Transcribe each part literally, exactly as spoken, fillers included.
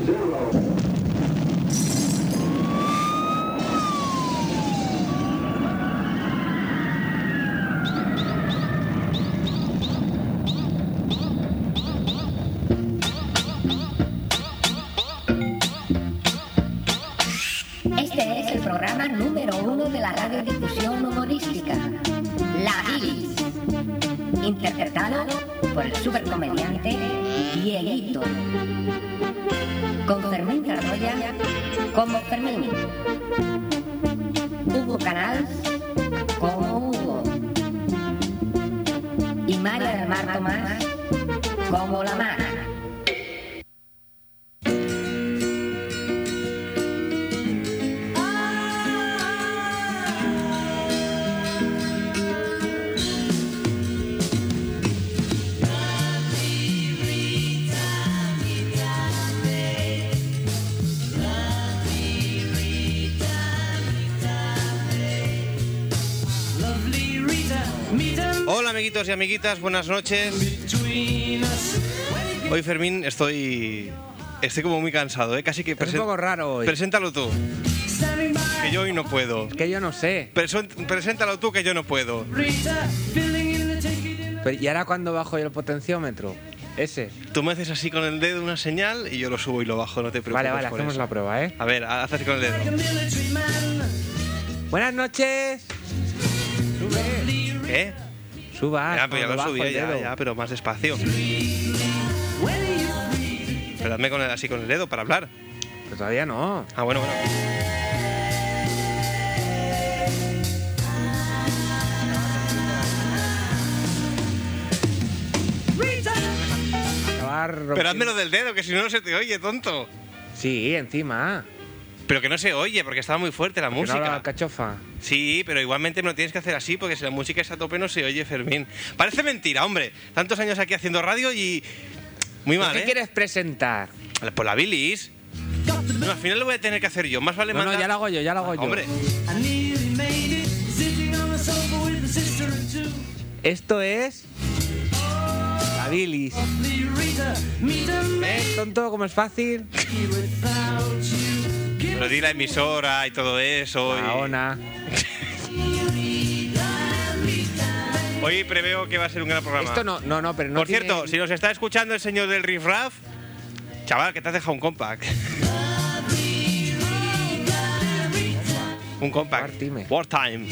Este es el programa número uno de la radiodifusión humorística, La Bilis, interpretado por el supercomediante Dieguito, con Fermín Cardoya como Fermín, Hugo Canals como Hugo y María del Mar Tomás como la Mar. Hola amiguitos y amiguitas, buenas noches. Hoy Fermín estoy estoy como muy cansado, ¿eh? Casi que presen- es un poco raro hoy. Preséntalo tú. Que yo hoy no puedo. Es que yo no sé. Preso- Preséntalo tú que yo no puedo. Pero, ¿y ahora cuando bajo yo el potenciómetro? Ese. Tú me haces así con el dedo una señal y yo lo subo y lo bajo, no te preocupes. Vale, vale, por hacemos eso. la prueba, ¿eh? A ver, haz así con el dedo. Buenas noches. ¿Qué? Suba. Ya, pero ya lo subí, ya, ya, pero más despacio. Pero hazme con el, así con el dedo para hablar. Pero todavía no. Ah, bueno, bueno. Acabar rompiendo- Pero házmelo del dedo, que si no, no se te oye, tonto. Sí, encima. Pero que no se oye, porque estaba muy fuerte la Que no música. habla cachofa. Sí, pero igualmente me lo tienes que hacer así, porque si la música está a tope no se oye, Fermín. Parece mentira, hombre. Tantos años aquí haciendo radio y... Muy mal, ¿Qué ¿eh? quieres presentar? Por la bilis. No, al final lo voy a tener que hacer yo. Más vale No, no, mandar... ya lo hago yo, ya lo hago yo. Hombre, Esto es... La bilis. ¿Ves, tonto, cómo es fácil? pero di la emisora y todo eso. La y... ona. Hoy preveo que va a ser un gran programa. Esto no, no, no, pero no Por tiene- cierto, si nos está escuchando el señor del Riff Raff, chaval, que te has dejado un compact. un compact. Partime. Wartime.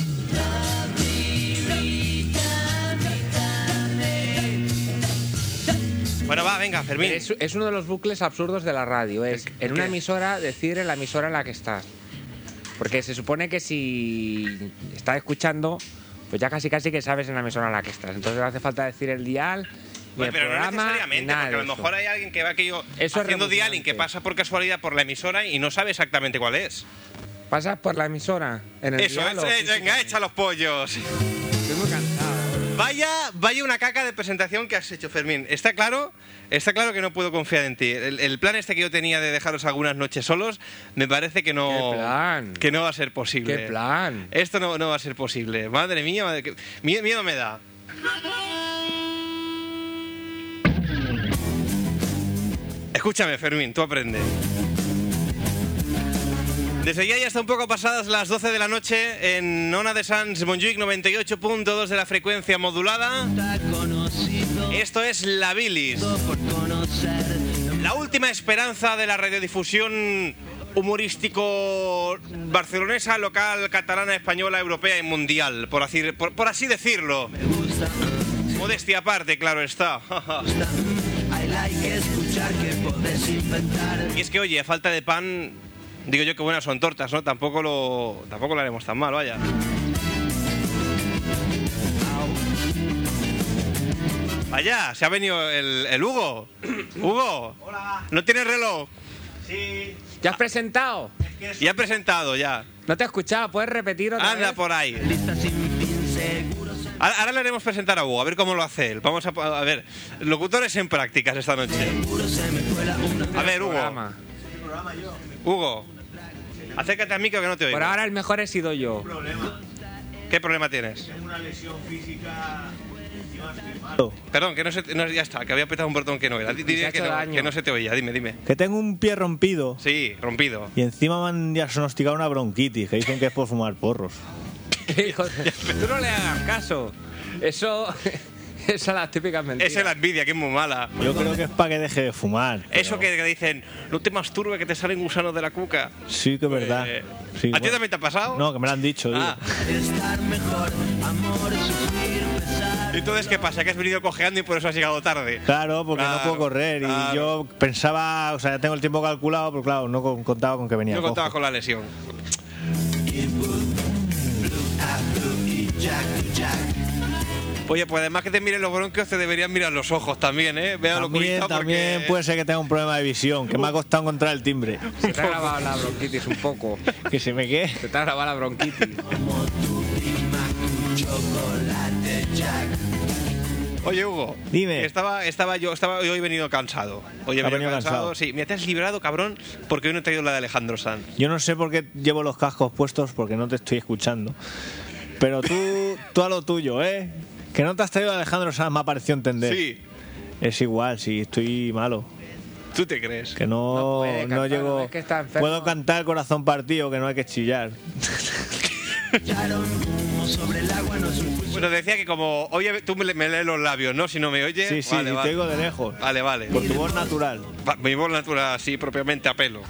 Bueno, va, venga, Fermín. Es, es uno de los bucles absurdos de la radio. Es en una emisora decir en la emisora en la que estás. Porque se supone que si estás escuchando, pues ya casi casi que sabes en la emisora en la que estás. Entonces no hace falta decir el dial, ni Bueno, el pero no programa, ni necesariamente, nada porque a de lo eso. mejor hay alguien que va aquello Eso es haciendo dialing, que repugnante. pasa por casualidad por la emisora y no sabe exactamente cuál es. Pasas por la emisora en el Eso, dial o es, eh, venga, físicamente. echa los pollos. Estoy muy cansado. Vaya, vaya una caca de presentación que has hecho, Fermín. Está claro, está claro que no puedo confiar en ti. El, el plan este que yo tenía de dejaros algunas noches solos, me parece que no, ¿Qué plan? que no va a ser posible. ¿Qué plan? Esto no, no va a ser posible. Madre mía, madre, que, miedo, miedo me da. Escúchame, Fermín, tú aprende. Desde ya ya está un poco pasadas las doce de la noche en Ona de Sans Montjuïc noventa y ocho punto dos de la frecuencia modulada. Esto es La Bilis, la última esperanza de la radiodifusión humorístico barcelonesa, local, catalana, española, europea y mundial, por así, por, por así decirlo. Modestia aparte, claro está. Y es que, oye, a falta de pan, digo yo que buenas son tortas, ¿no? Tampoco lo, tampoco lo haremos tan mal, vaya. Vaya, se ha venido el, el Hugo. Hugo. Hola. ¿No tienes reloj? Sí. ¿Ya has presentado? Ya he presentado, ya. No te he escuchado, ¿puedes repetir otra Anda vez? por ahí. Ahora, ahora le haremos presentar a Hugo, a ver cómo lo hace él. Vamos a, a ver, locutores en prácticas esta noche. A ver, Hugo. Programa. Hugo, acércate al micro que no te oigo. Por ahora el mejor he sido yo. Problema. ¿Qué problema tienes? Tengo una lesión física Perdón, que no se... No, ya está, que había apretado un botón que no era. Diría que no, que no se te oía. Dime, dime. Que tengo un pie rompido. Sí, rompido. Y encima me han diagnosticado una bronquitis, que dicen que es por fumar porros. Hijo de- Tú no le hagas caso. Eso... Esas son las típicas mentiras. Esa es la envidia, que es muy mala. Yo creo que es para que deje de fumar. pero- Eso que, que dicen, no te masturbes que te salen gusanos de la cuca. Sí, que es verdad. Eh, Sí, ¿A ti bueno. también te ha pasado? No, que me lo han dicho. digo. Ah. Entonces, ¿qué pasa? Que has venido cojeando y por eso has llegado tarde. Claro, porque Claro, no puedo correr. claro. Y yo pensaba, o sea, ya tengo el tiempo calculado, pero claro, no con- contaba con que venía. No contabas cojo. con la lesión. Oye, pues además que te miren los bronquios, te deberían mirar los ojos también, ¿eh? Vea lo También, cuidado también porque... puede ser que tenga un problema de visión, que me ha costado encontrar el timbre. Se te ha grabado la bronquitis un poco. Que se me quede. Se te ha grabado la bronquitis. Oye, Hugo. Dime. Estaba, estaba yo, estaba hoy he venido cansado. Hoy he ¿Ha venido venido cansado. cansado? Sí, me te has librado, cabrón, porque hoy no he traído la de Alejandro Sanz. Yo no sé por qué llevo los cascos puestos porque no te estoy escuchando. Pero tú, tú a lo tuyo, ¿eh? Que no te has traído a Alejandro Sanz, me ha parecido entender. Sí, Es igual, sí, estoy malo. ¿tú te crees? Que no, No puede no cantar, llego. es que está enfermo. Puedo cantar corazón partido, que no hay que chillar. Bueno, decía que como oye, tú me, me lees los labios, ¿no? Si no me oyes. Sí, sí, vale, y vale. te oigo de lejos. Vale, vale. Por tu voz natural. Va- Mi voz natural, así propiamente a pelo.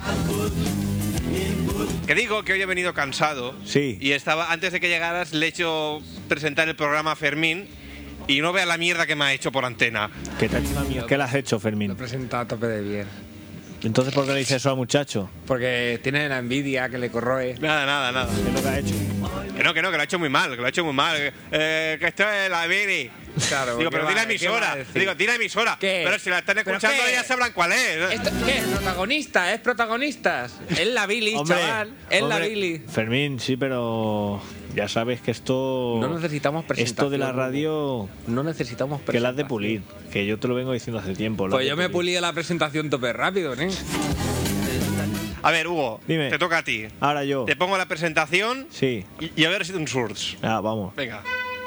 Que digo que hoy he venido cansado. Sí. Y estaba, antes de que llegaras, le he hecho presentar el programa a Fermín. Y no veas la mierda que me ha hecho por antena. ¿Qué te ha hecho una mierda? ¿Qué le has hecho, Lo Fermín? presenta a tope de bien. Entonces, ¿por qué le dices eso al muchacho? Porque tiene la envidia que le corroe. Nada, nada, nada. ¿Qué es lo que ha hecho? Que no, que no, que lo ha hecho muy mal, que lo ha hecho muy mal. Eh, que esto es la Billy. Claro, Digo, ¿qué pero va- di la qué va a emisora. decir? Digo, di la emisora. ¿Qué? Pero si la están ¿Pero escuchando qué? ya sabrán cuál es. Esto- ¿Qué? ¿Protagonista? ¿Es protagonistas? Es la Billy, chaval. Es la hombre, Billy. Fermín, sí, pero ya sabes que esto. No necesitamos presentación. Esto de la radio, No necesitamos que la has de presentación. pulir. Que yo te lo vengo diciendo hace tiempo. la has Pues de yo me he pulir. pulido la presentación tope rápido, ¿eh? A ver, Hugo, Dime. te toca a ti. Ahora yo. Te pongo la presentación Sí. y, y a ver si te un surts. Ah, vamos. Venga.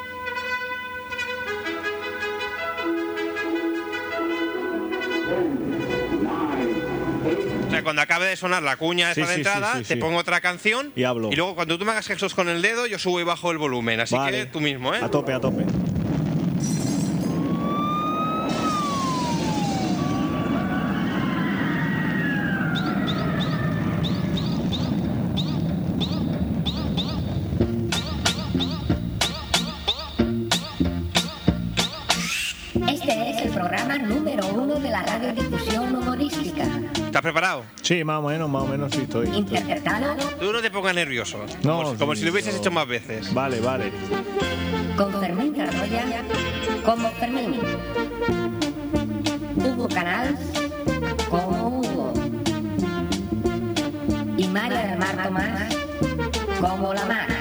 O sea, cuando acabe de sonar la cuña esa Sí, de sí, entrada, sí, sí, te sí. pongo otra canción Y hablo. Y luego cuando tú me hagas gestos con el dedo, yo subo y bajo el volumen. Así Vale. que tú mismo, ¿eh? A tope, a tope. Este es el programa número uno de la radiodifusión humorística. ¿Estás preparado? Sí, más o menos, más o menos sí estoy. estoy. Interpretado Tú no te pongas nervioso. No, como, si- como sí, si lo hubieses no. hecho más veces. Vale, vale. con Fermín Carroya como Fermín. Hugo Canals como Hugo. Y María del Mar Tomás como la Mar.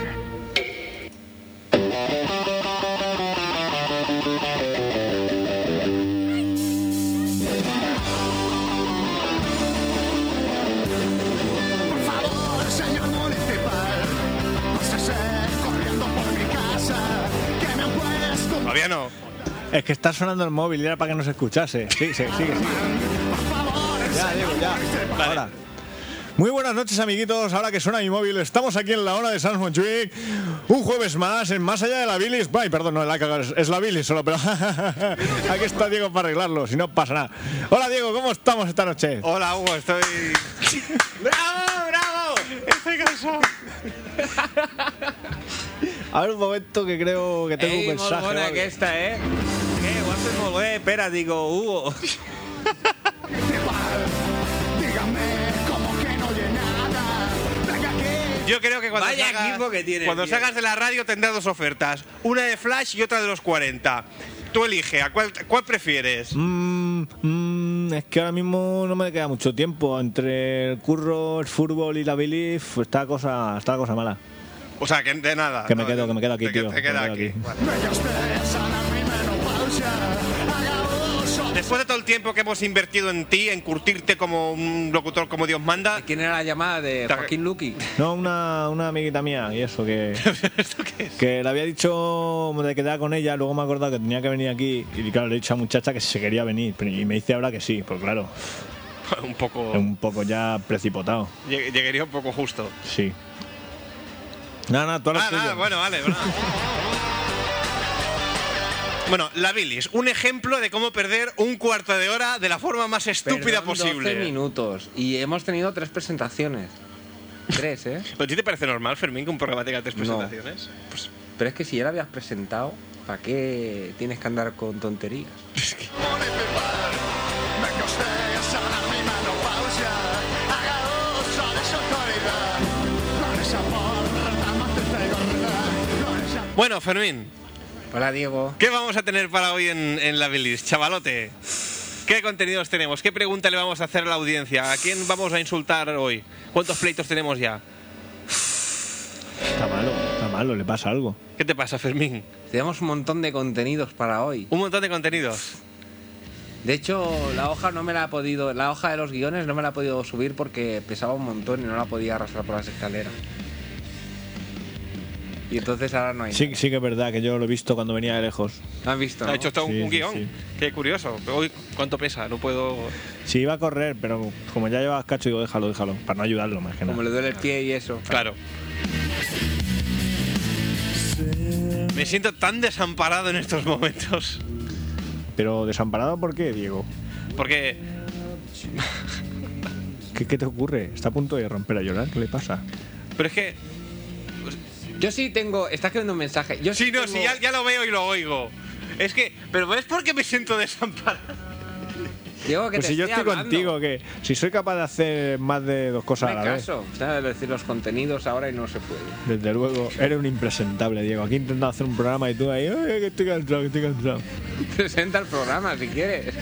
Por favor, señor municipal, pásese corriendo por mi casa, que me han puesto. Todavía no. Es que está sonando el móvil y era para que no se escuchase. Sí, sí, sigue, sigue. Por favor, Ya, Diego, ya. Ahora. Muy buenas noches, amiguitos. Ahora que suena mi móvil, estamos aquí en la hora de Sans Montjuic. Un jueves más, en Más Allá de la Bilis. Ay, perdón, no, la he cagado, es, es la Bilis solo, pero aquí está Diego para arreglarlo, si no pasa nada. Hola, Diego, ¿cómo estamos esta noche? Hola, Hugo, estoy. ¡Bravo, bravo! Estoy cansado. A ver un momento que creo que tengo Ei, un molt mensaje. bona vale. aquesta, eh? Què, ho has fet molt bé. Espera, digo, Hugo. dígame como que no oye nada. Venga aquí. Yo creo que cuando, Vaya salgas, equipo que tiene, cuando tío. salgas de la radio tendrás dos ofertas. Una de Flash y otra de los cuarenta. Tú elige, ¿a cuál, cuál prefieres? Mm, mm, es que ahora mismo no me queda mucho tiempo. Entre el curro, el fútbol y la bilis, pues está la cosa, está la cosa mala. O sea, que de nada. Que me quedo, que me quedo aquí, te, tío, Te que queda me quedo aquí. aquí. Vale. Venga usted, sana mi menopausia. Haga uso de Después después de todo el tiempo que hemos invertido en ti, en curtirte como un locutor como Dios manda... ¿Quién era la llamada de Joaquín Luqui? No, una, una amiguita mía, y eso, que... ¿Esto qué es? Que le había dicho de quedar con ella, luego me he acordado que tenía que venir aquí, y claro, le he dicho a la muchacha que se quería venir, y me dice ahora que sí, pues claro, Un poco... un poco ya precipitado, Lleg- Llegaría un poco justo. sí. Nada, nada, tú a lo Ah, tuyo. nada, bueno, vale. Bueno. Bueno, la bilis, un ejemplo de cómo perder un cuarto de hora de la forma más estúpida Perdón, posible. doce minutos. Y hemos tenido tres presentaciones. Tres, ¿eh? ¿Pero a ti te parece normal, Fermín, que un programa tenga tres No. presentaciones? Pues, pero es que si ya la habías presentado, ¿para qué tienes que andar con tonterías? Municipal, me costea sanar mi menopausia. Haga uso de su autoridad. No es amor, retamos desde gorda. No es amor. Bueno, Fermín, Hola, Diego. ¿qué vamos a tener para hoy en, en la bilis, chavalote? ¿Qué contenidos tenemos? ¿Qué pregunta le vamos a hacer a la audiencia? ¿A quién vamos a insultar hoy? ¿Cuántos pleitos tenemos ya? Está malo, está malo, le pasa algo. ¿Qué te pasa, Fermín? Tenemos un montón de contenidos para hoy. Un montón de contenidos. De hecho, la hoja no me la ha podido, la hoja de los guiones no me la ha podido subir porque pesaba un montón y no la podía arrastrar por las escaleras. Y entonces ahora no hay. Sí, sí que es verdad que yo lo he visto cuando venía de lejos. ¿No has visto? Ha ¿no? hecho esto un, Sí, un sí, guión. sí. Qué curioso. Hoy, ¿cuánto pesa? No puedo... Sí, iba a correr, pero como ya llevas cacho, digo, déjalo, déjalo, para no ayudarlo más que nada. Como le duele el pie y eso. Claro. Me siento tan desamparado en estos momentos. Pero desamparado, ¿por qué, Diego? Porque... ¿Qué, qué te ocurre? Está a punto de romper a llorar, ¿qué le pasa? Pero es que... Yo sí tengo. Estás escribiendo un mensaje. Yo sí, Sí, no, tengo- sí, ya, ya lo veo y lo oigo. Es que... ¿Pero ves por qué me siento desamparado? Diego, que Pues te si yo estoy hablando. contigo, que si soy capaz de hacer más de dos cosas a Hazme la vez, caso. Está de decir los contenidos ahora y no se puede. desde luego, eres un impresentable, Diego. Aquí intentando hacer un programa y tú ahí, ay, que estoy cansado, que estoy cansado. Presenta el programa si quieres.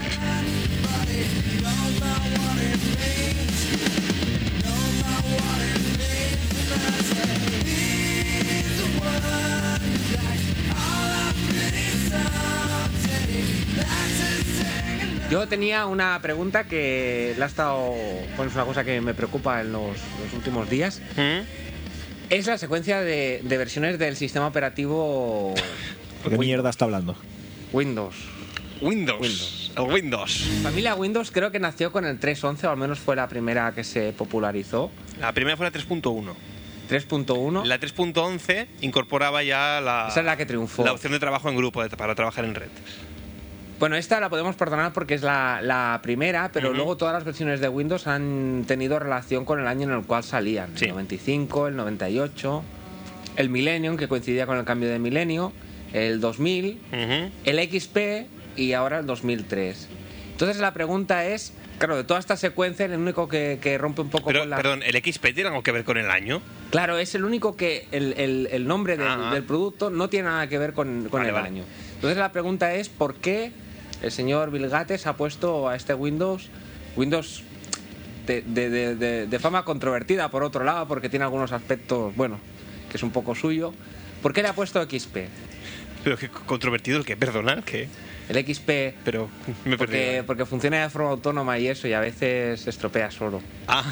Yo tenía una pregunta que la ha estado. Bueno, es una cosa que me preocupa en los, los últimos días. ¿Mm? Es la secuencia de, de versiones del sistema operativo ¿De qué mierda está hablando? Windows. Windows. Windows. El Windows. Familia Windows creo que nació con el tres punto once, o al menos fue la primera que se popularizó. La primera fue la tres punto uno. tres punto uno. La tres punto once incorporaba ya la... Esa es la que triunfó. La opción de trabajo en grupo, de- para trabajar en red. Bueno, esta la podemos perdonar porque es la, la primera, pero Ujú. luego todas las versiones de Windows han tenido relación con el año en el cual salían. Sí. El noventa y cinco, el noventa y ocho, el Millennium, que coincidía con el cambio de milenio, el dos mil, Ujú. el X P y ahora el dos mil tres. Entonces la pregunta es, claro, de toda esta secuencia, el único que, que rompe un poco Pero, con la... perdón, ¿el X P tiene algo que ver con el año? Claro, es el único que el, el- el nombre del, Ah. del producto no tiene nada que ver con, con Vale, el vale. año. Entonces la pregunta es, ¿por qué el señor Bill Gates ha puesto a este Windows, Windows de, de- de- de- de fama controvertida por otro lado, porque tiene algunos aspectos, bueno, que es un poco suyo, ¿por qué le ha puesto X P? Pero qué controvertido el que, perdona, que... El X P... Pero me he Porque, perdido. porque funciona de forma autónoma y eso, y a veces se estropea solo. Ah.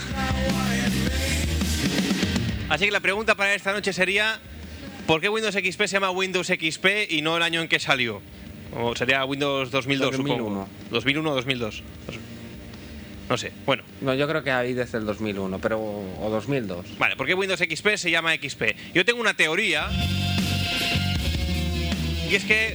Así que la pregunta para esta noche sería: ¿por qué Windows X P se llama Windows X P y no el año en que salió? O sería Windows dos mil dos, dos mil uno. supongo. dos mil uno o dos mil dos. No sé. Bueno, No, yo creo que ahí desde el dos mil uno, pero o dos mil dos. vale, ¿por qué Windows X P se llama X P? Yo tengo una teoría, y es que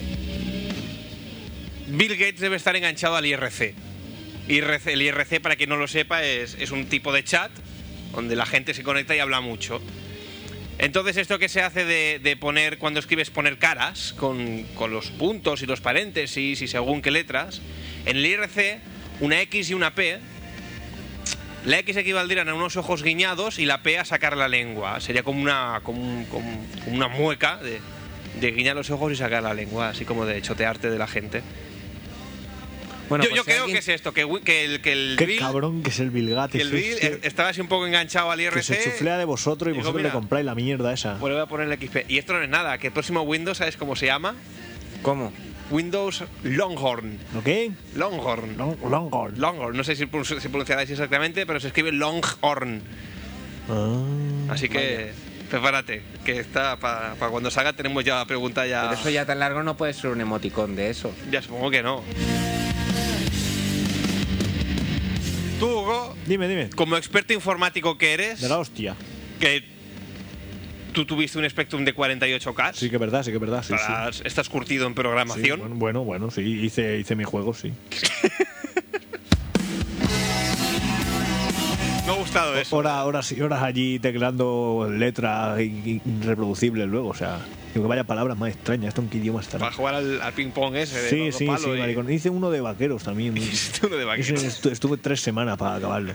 Bill Gates debe estar enganchado al I R C. I R C el I R C, para quien no lo sepa, es, es un tipo de chat donde la gente se conecta y habla mucho. Entonces, esto que se hace de, de poner, cuando escribes, poner caras con, con los puntos y los paréntesis y según qué letras, en el I R C, una X y una P, la X equivaldrían a unos ojos guiñados y la P a sacar la lengua. Sería como una, como un- como- como una mueca de, de guiñar los ojos y sacar la lengua, así como de chotearte de la gente. Bueno, yo pues yo si creo alguien- que es esto, que, wi- que el, que el Qué Bill, cabrón que es el Bill que Gates. el Bill es que- estaba así un poco enganchado al I R que C. se chuflea de vosotros y Digo, vosotros mira, le compráis la mierda esa. Pues le voy a poner el X P. Y esto no es nada, que el próximo Windows, ¿sabes cómo se llama? ¿Cómo? Windows Longhorn. ¿Ok? Longhorn. Long, Longhorn. Longhorn. No sé si, pronun- si pronunciaráis exactamente, pero se escribe Longhorn. Ah, Así que prepárate, que está para pa cuando salga tenemos ya la pregunta ya. Pero eso ya tan largo no puede ser un emoticón de eso. Ya supongo que no. Tú, Hugo, dime, dime. como experto informático que eres, De la hostia. que tú tuviste un Spectrum de cuarenta y ocho K, Sí que es verdad, sí que es verdad. Sí, para- sí. estás curtido en Sí, programación. bueno, bueno, bueno, sí, hice, hice mi juego, sí. Me ha gustado eso. Horas, horas y horas allí teclando letras i- irreproducibles luego, o sea, digo que vaya palabras más extrañas, esto en qué idioma estará. Para jugar al, al ping-pong ese de Sí, los sí, palos sí, y- maricón. Hice uno de vaqueros también. Hiciste uno de vaqueros. Ese estu- estuve tres semanas para acabarlo.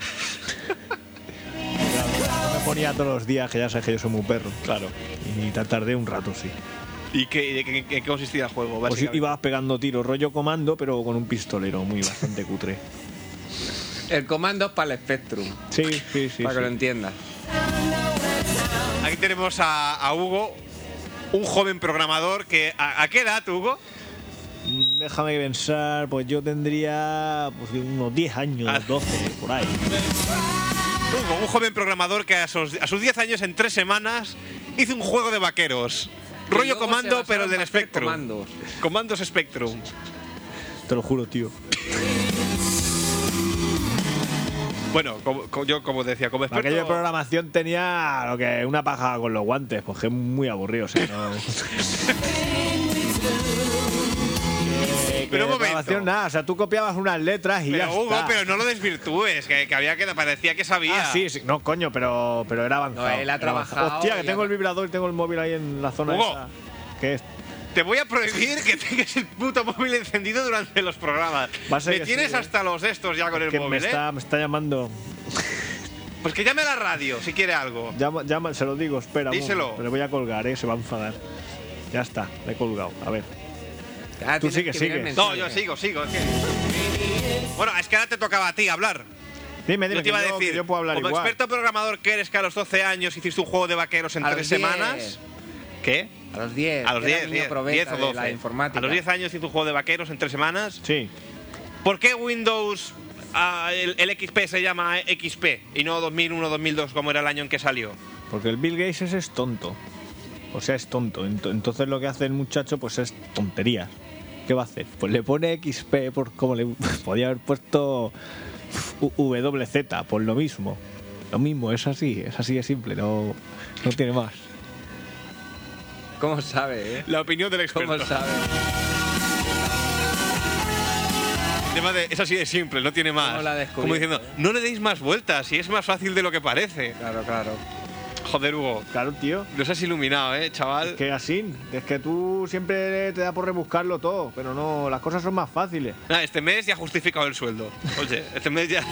No me ponía todos los días, que ya sabes que yo soy muy perro. Claro. Y ta- tardé un rato, sí. ¿Y qué, de qué, qué- qué consistía el juego? Pues Básicamente? ibas pegando tiros, rollo comando, pero con un pistolero muy bastante cutre. El comando es para el Spectrum, Sí, sí, sí. para que sí. lo entiendas. Aquí tenemos a, a Hugo, un joven programador que... ¿A, a qué edad, Hugo? Mm, Déjame pensar, pues yo tendría pues, unos diez años, Ah. doce, por ahí. Hugo, un joven programador que a sus, a sus diez años, en tres semanas, hizo un juego de vaqueros. Y Rollo luego se comando, basaron pero del para hacer Spectrum. comandos. Comandos Spectrum. Te lo juro, tío. Bueno, como, como- yo como decía, como experto... Aquello de programación tenía lo que una paja con los guantes, pues que es muy aburrido, o sea, no... Que- que Pero un de momento. programación nada, o sea, tú copiabas unas letras y ya Pero Hugo, está. pero no lo desvirtúes, que, que había que parecía que sabía. Ah, sí, sí, no, coño, pero, pero era avanzado. No, él ha era avanzado. trabajado Hostia, que y tengo ha- el vibrador y tengo el móvil ahí en la zona Hugo. esa. ¿Qué es? Te voy a prohibir que tengas el puto móvil encendido durante los programas. Va a ser Me que tienes sí, ¿eh? hasta los estos ya con el Que me móvil, ¿eh? está, me está llamando. Pues que llame a la radio si quiere algo. Llama, llama, se lo digo, espera. un Díselo. momento, Pero voy a colgar, ¿eh? Se va a enfadar. Ya está, le he colgado. A ver. Ah, Tú tienes sigue, que ver sigue. el No, mensaje. yo sigo, sigo. es que- Bueno, es que ahora te tocaba a ti hablar. Dime, dime, Yo te iba que a yo- decir, que yo puedo hablar como igual. experto programador que eres, que a los doce años hiciste un juego de vaqueros en A tres los diez. semanas. ¿Qué? A los diez. A los era diez, niño diez, probeta diez o de doce. la informática. A los diez años hice un juego de vaqueros en tres semanas. Sí. ¿Por qué Windows, ah, el, el X P se llama X P y no dos mil uno dos mil dos como era el año en que salió? Porque el Bill Gates ese es tonto. O sea, es tonto. Ent- Entonces lo que hace el muchacho pues es tonterías. ¿Qué va a hacer? Pues le pone X P por como le podía haber puesto U- W Z, por lo mismo. Lo mismo, es así, es así de simple, no, no tiene más. ¿Cómo sabe, eh? La opinión del experto. ¿Cómo sabe? El tema de- es así de simple, no tiene más. ¿Cómo la ha descubierto, Como diciendo, eh? no le deis más vueltas, y es más fácil de lo que parece. Claro, claro. Joder, Hugo, Claro, tío. nos has iluminado, ¿eh, chaval? Es que así, es que tú siempre te da por rebuscarlo todo, pero no, las cosas son más fáciles. Nah, este mes ya ha justificado el sueldo. Oye, este mes ya...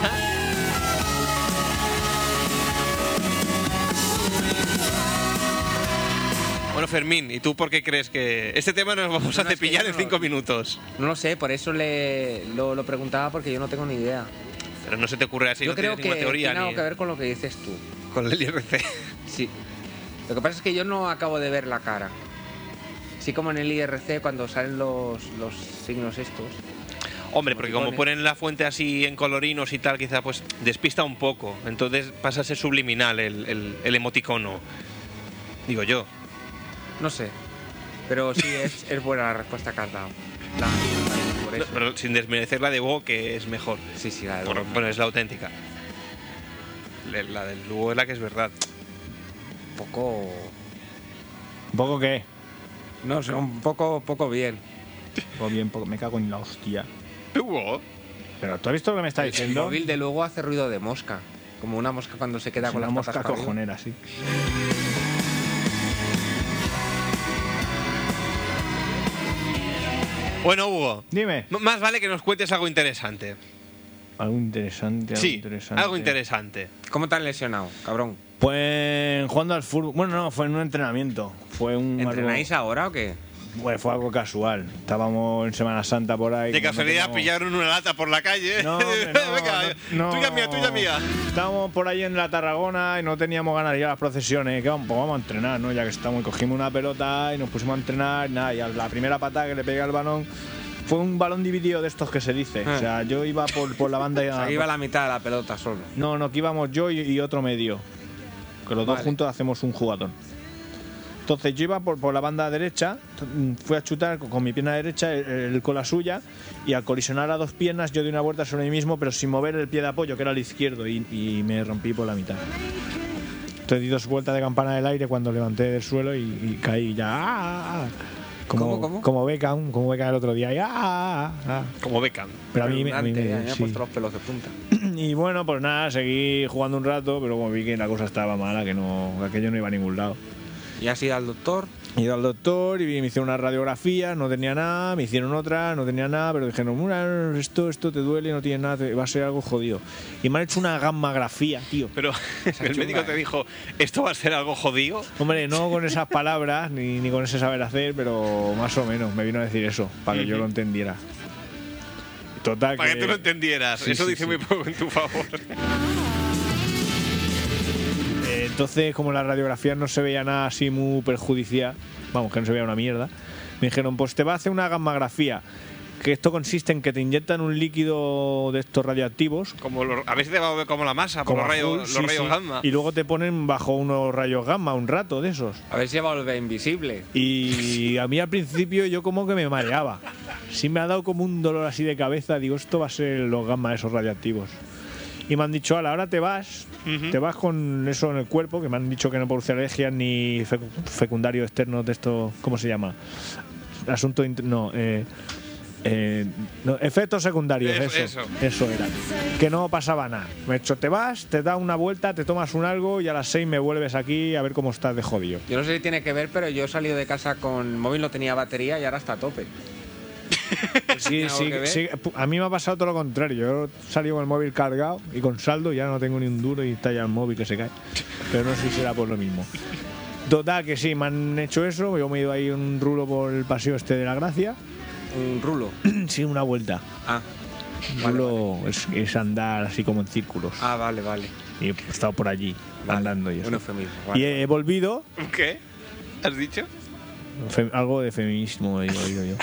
Bueno, Fermín, ¿y tú por qué crees que este tema nos vamos No, a no, es que cepillar yo en no- cinco minutos? No lo sé, por eso le, lo, lo preguntaba porque yo no tengo ni idea. Pero no se te ocurre así, yo no creo tienes que ninguna teoría tiene algo ni que ver con lo que dices tú. con el I R C. Sí. Lo que pasa es que yo no acabo de ver la cara. Sí, como en el I R C cuando salen los, los signos estos. Hombre, porque como Emoticones. ponen la fuente así en colorinos y tal, quizá pues despista un poco. Entonces pasa a ser subliminal el, el, el emoticono. Digo yo. No sé. Pero sí, es, es buena la respuesta que has dado. La- por No, eso. pero sin desmerecer la de Hugo, que es mejor. Sí, sí, la de Por- bueno, es la auténtica. Le- La del Hugo es la que es verdad. un poco... ¿Un poco qué? No sé, un poco, poco bien. O bien, poco, me cago en la hostia. ¿Hugo? Pero ¿tú has visto lo que me está El diciendo? móvil de luego hace ruido de mosca. Como una mosca cuando se queda Es con una las mosca patas para arriba. cojonera, sí. Bueno, Hugo. Dime. m- Más vale que nos cuentes algo interesante. Algo interesante, algo Sí, interesante. algo interesante. ¿Cómo te han lesionado, cabrón? Pues jugando al fútbol. Bueno, no, fue en un entrenamiento. Fue un. ¿Entrenáis algo- ahora o qué? Pues fue algo casual. Estábamos en Semana Santa por ahí. De como no casualidad teníamos- pillaron una lata por la calle. No, hombre, no, Venga, no, tuya mía, tuya mía. Estábamos por ahí en la Tarragona y no teníamos ganas de ir a las procesiones. ¿Qué vamos? Pues vamos a entrenar, ¿no? Ya que estamos, y cogimos una pelota y nos pusimos a entrenar. Y nada, y a la primera patada que le pegué al balón fue un balón dividido de estos que se dice. Ah. O sea, yo iba por, por la banda. O sea, que iba a la mitad de la pelota solo. No, no, que íbamos yo y, y otro medio. Que los dos Vale. juntos hacemos un jugador. Entonces yo iba por, por la banda derecha, t- fui a chutar con, con mi pierna derecha, él, él con la suya, y al colisionar a dos piernas yo di una vuelta sobre mí mismo, pero sin mover el pie de apoyo, que era el izquierdo, y, y me rompí por la mitad. Entonces di dos vueltas de campana del aire cuando levanté del suelo y, y caí ya. ¡ah! Como, ¿Cómo, cómo? Como Beckham, como Beckham el otro día. Y, ¡ah! ¡ah! ¡ah! Como Beckham. Pero a mí, me- a mí Repugnante, me- a mí me ha sí. puesto los pelos de punta. Y bueno, pues nada, seguí jugando un rato, pero como vi que la cosa estaba mala, que no, que aquello no iba a ningún lado. Y has ido al doctor. He ido al doctor y me hicieron una radiografía, no tenía nada, me hicieron otra, no tenía nada, pero dijeron, "Mira, esto, esto te duele, no tienes nada, te- va a ser algo jodido". Y me han hecho una gammagrafía, tío. Pero el chunga, médico te eh. dijo, ¿esto va a ser algo jodido? Hombre, no con esas palabras, ni, ni con ese saber hacer, pero más o menos me vino a decir eso, para que yo lo entendiera. Total, Para que tú lo entendieras. Sí, Eso sí, dice sí. muy poco en tu favor. Eh, entonces, como la radiografía no se veía nada así muy perjudicial, vamos, que no se veía una mierda, me dijeron, pues te va a hacer una gammagrafía, que esto consiste en que te inyectan un líquido de estos radioactivos, Como los- a veces te va a ver como la masa, por como los rayos, azul, los sí, rayos sí, gamma. y luego te ponen bajo unos rayos gamma un rato de esos. A ver si va a volver invisible. Y a mí al principio yo como que me mareaba. Sí me ha dado como un dolor así de cabeza, digo, esto va a ser los gamma esos radioactivos. Y me han dicho, "Ala, ahora te vas, Ujú. te vas con eso en el cuerpo", que me han dicho que no produce alergias ni fecu- fecundario externo de esto, ¿cómo se llama? Asunto, int- no, eh, eh, no, efectos secundarios, Eso, eso, eso. eso era. Que no pasaba nada. Me he dicho, te vas, te das una vuelta, te tomas un algo y a las seis me vuelves aquí a ver cómo estás de jodido. Yo no sé si tiene que ver, pero yo he salido de casa con el móvil, no tenía batería y ahora está a tope. Sí, ¿Tiene algo sí, que ver? sí, a mí me ha pasado todo lo contrario. Yo he salido con el móvil cargado y con saldo, ya no tengo ni un duro y está ya el móvil que se cae. Pero no sé si será por lo mismo. Total, que sí, me han hecho eso. Yo me he ido ahí un rulo por el paseo este de la Gracia. Un rulo. Sí, una vuelta. Ah, Un Vale, rulo Es, es andar así como en círculos. ah vale, vale. Y he estado por allí, Vale. andando y eso. Un eufemismo. Y Vale. he volvido, ¿Qué? ¿Has dicho? fe- algo de feminismo, digo, digo yo.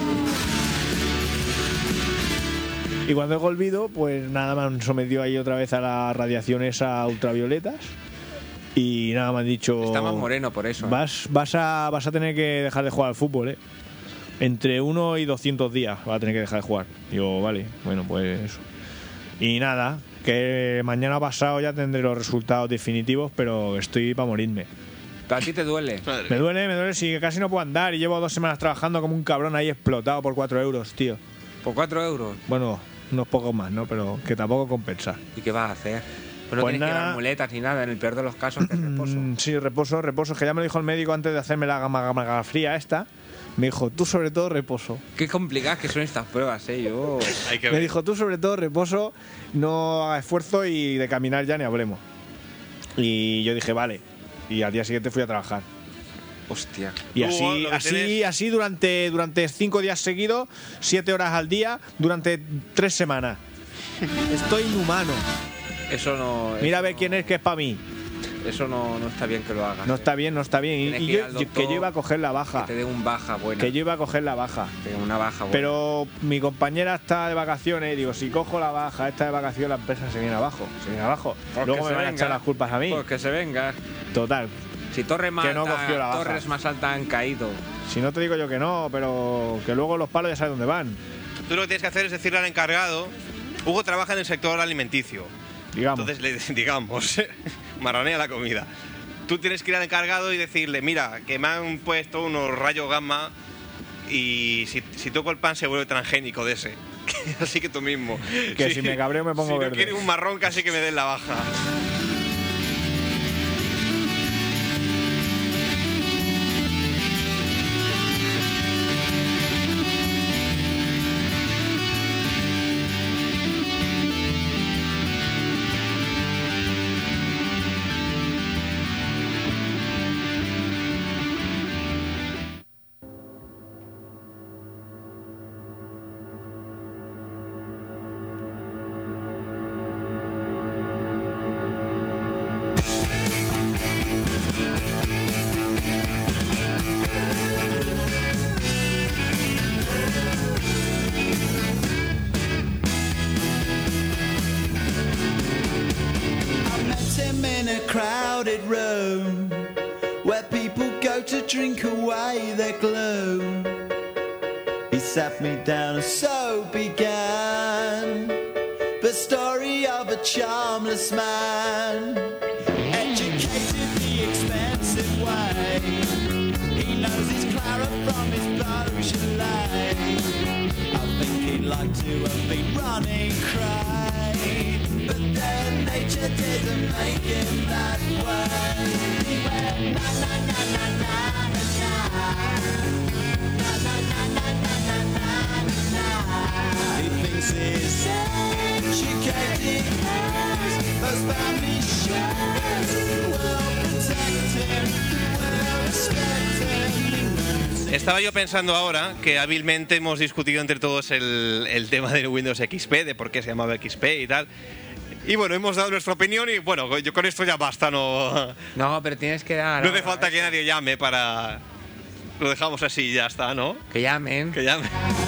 Y cuando he volvido, pues nada, me han sometido ahí otra vez a las radiaciones a ultravioletas. Y nada, me han dicho... Está más moreno por eso. ¿eh? Vas, vas, a, vas a tener que dejar de jugar al fútbol, ¿eh? Entre uno y doscientos días vas a tener que dejar de jugar. Digo, vale, bueno, pues eso. Y nada, que mañana pasado ya tendré los resultados definitivos, pero estoy para morirme. ¿Pero a ti te duele? Madre Me mía. duele, me duele, sí, que casi no puedo andar y llevo dos semanas trabajando como un cabrón ahí explotado por cuatro euros, tío. Por cuatro euros. Bueno, unos pocos más, ¿no? Pero que tampoco compensa. ¿Y qué vas a hacer? Pues no Pues tienes que nada. llevar muletas ni nada. En el peor de los casos, te reposo. Mm, sí, reposo, reposo, que ya me lo dijo el médico antes de hacerme la gama, gama, gama fría esta. Me dijo, tú sobre todo reposo. Qué complicadas que son estas pruebas, ¿eh? Yo... Hay que Me ver. dijo, tú sobre todo reposo, no haga esfuerzo y de caminar ya ni hablemos. Y yo dije, vale. Y al día siguiente fui a trabajar. Hostia. Y Tú, así, lo que así, tienes- así durante, durante cinco días seguidos, siete horas al día, durante tres semanas. Estoy inhumano. Eso no... Mira a eso ver no- quién es que es para mí. Eso no, no está bien que lo hagas. No ¿eh? está bien, no está bien. Y, Tienes y que ir yo, al yo- doctor, que yo iba a coger la baja. Que te dé un baja buena. Que yo iba a coger la baja. Te dé una baja buena. Pero mi compañera está de vacaciones y digo, si cojo la baja, esta de vacaciones, la empresa se viene abajo. Se viene abajo. Pues Luego que me se van a venga. echar las culpas a mí. Pues que se venga. Total. Si torres más, Que no altas- cogió la baja. torres más altas han caído. Si no te digo yo que no, pero que luego los palos ya sabes dónde van. Tú lo que tienes que hacer es decirle al encargado. Hugo trabaja en el sector alimenticio. Digamos. Entonces, le, digamos, marranea la comida. Tú tienes que ir al encargado y decirle, mira, que me han puesto unos rayos gamma y si, si toco el pan se vuelve transgénico de ese. Así que tú mismo. Que si me cabreo me pongo si verde. no quieres un marrón casi que me den la baja. him in a crowded room where people go to drink away their gloom. He sat me down and so began the story of a charmless man, educated the expensive way. He knows his Clara from his Beaujolais. I think he'd like to have been running cray, but then nature didn't make him that way. He went na na na na na na na na na na na na na. He thinks he's educated, those family shares will protect him, will respect him. Estaba yo pensando ahora que hábilmente hemos discutido entre todos el, el tema del Windows X P, de por qué se llamaba X P y tal. Y bueno, hemos dado nuestra opinión y bueno, yo con esto ya basta, no... No, pero tienes que dar... No hace falta que nadie llame para... Lo dejamos así y ya está, ¿no? Que llamen. Que llamen.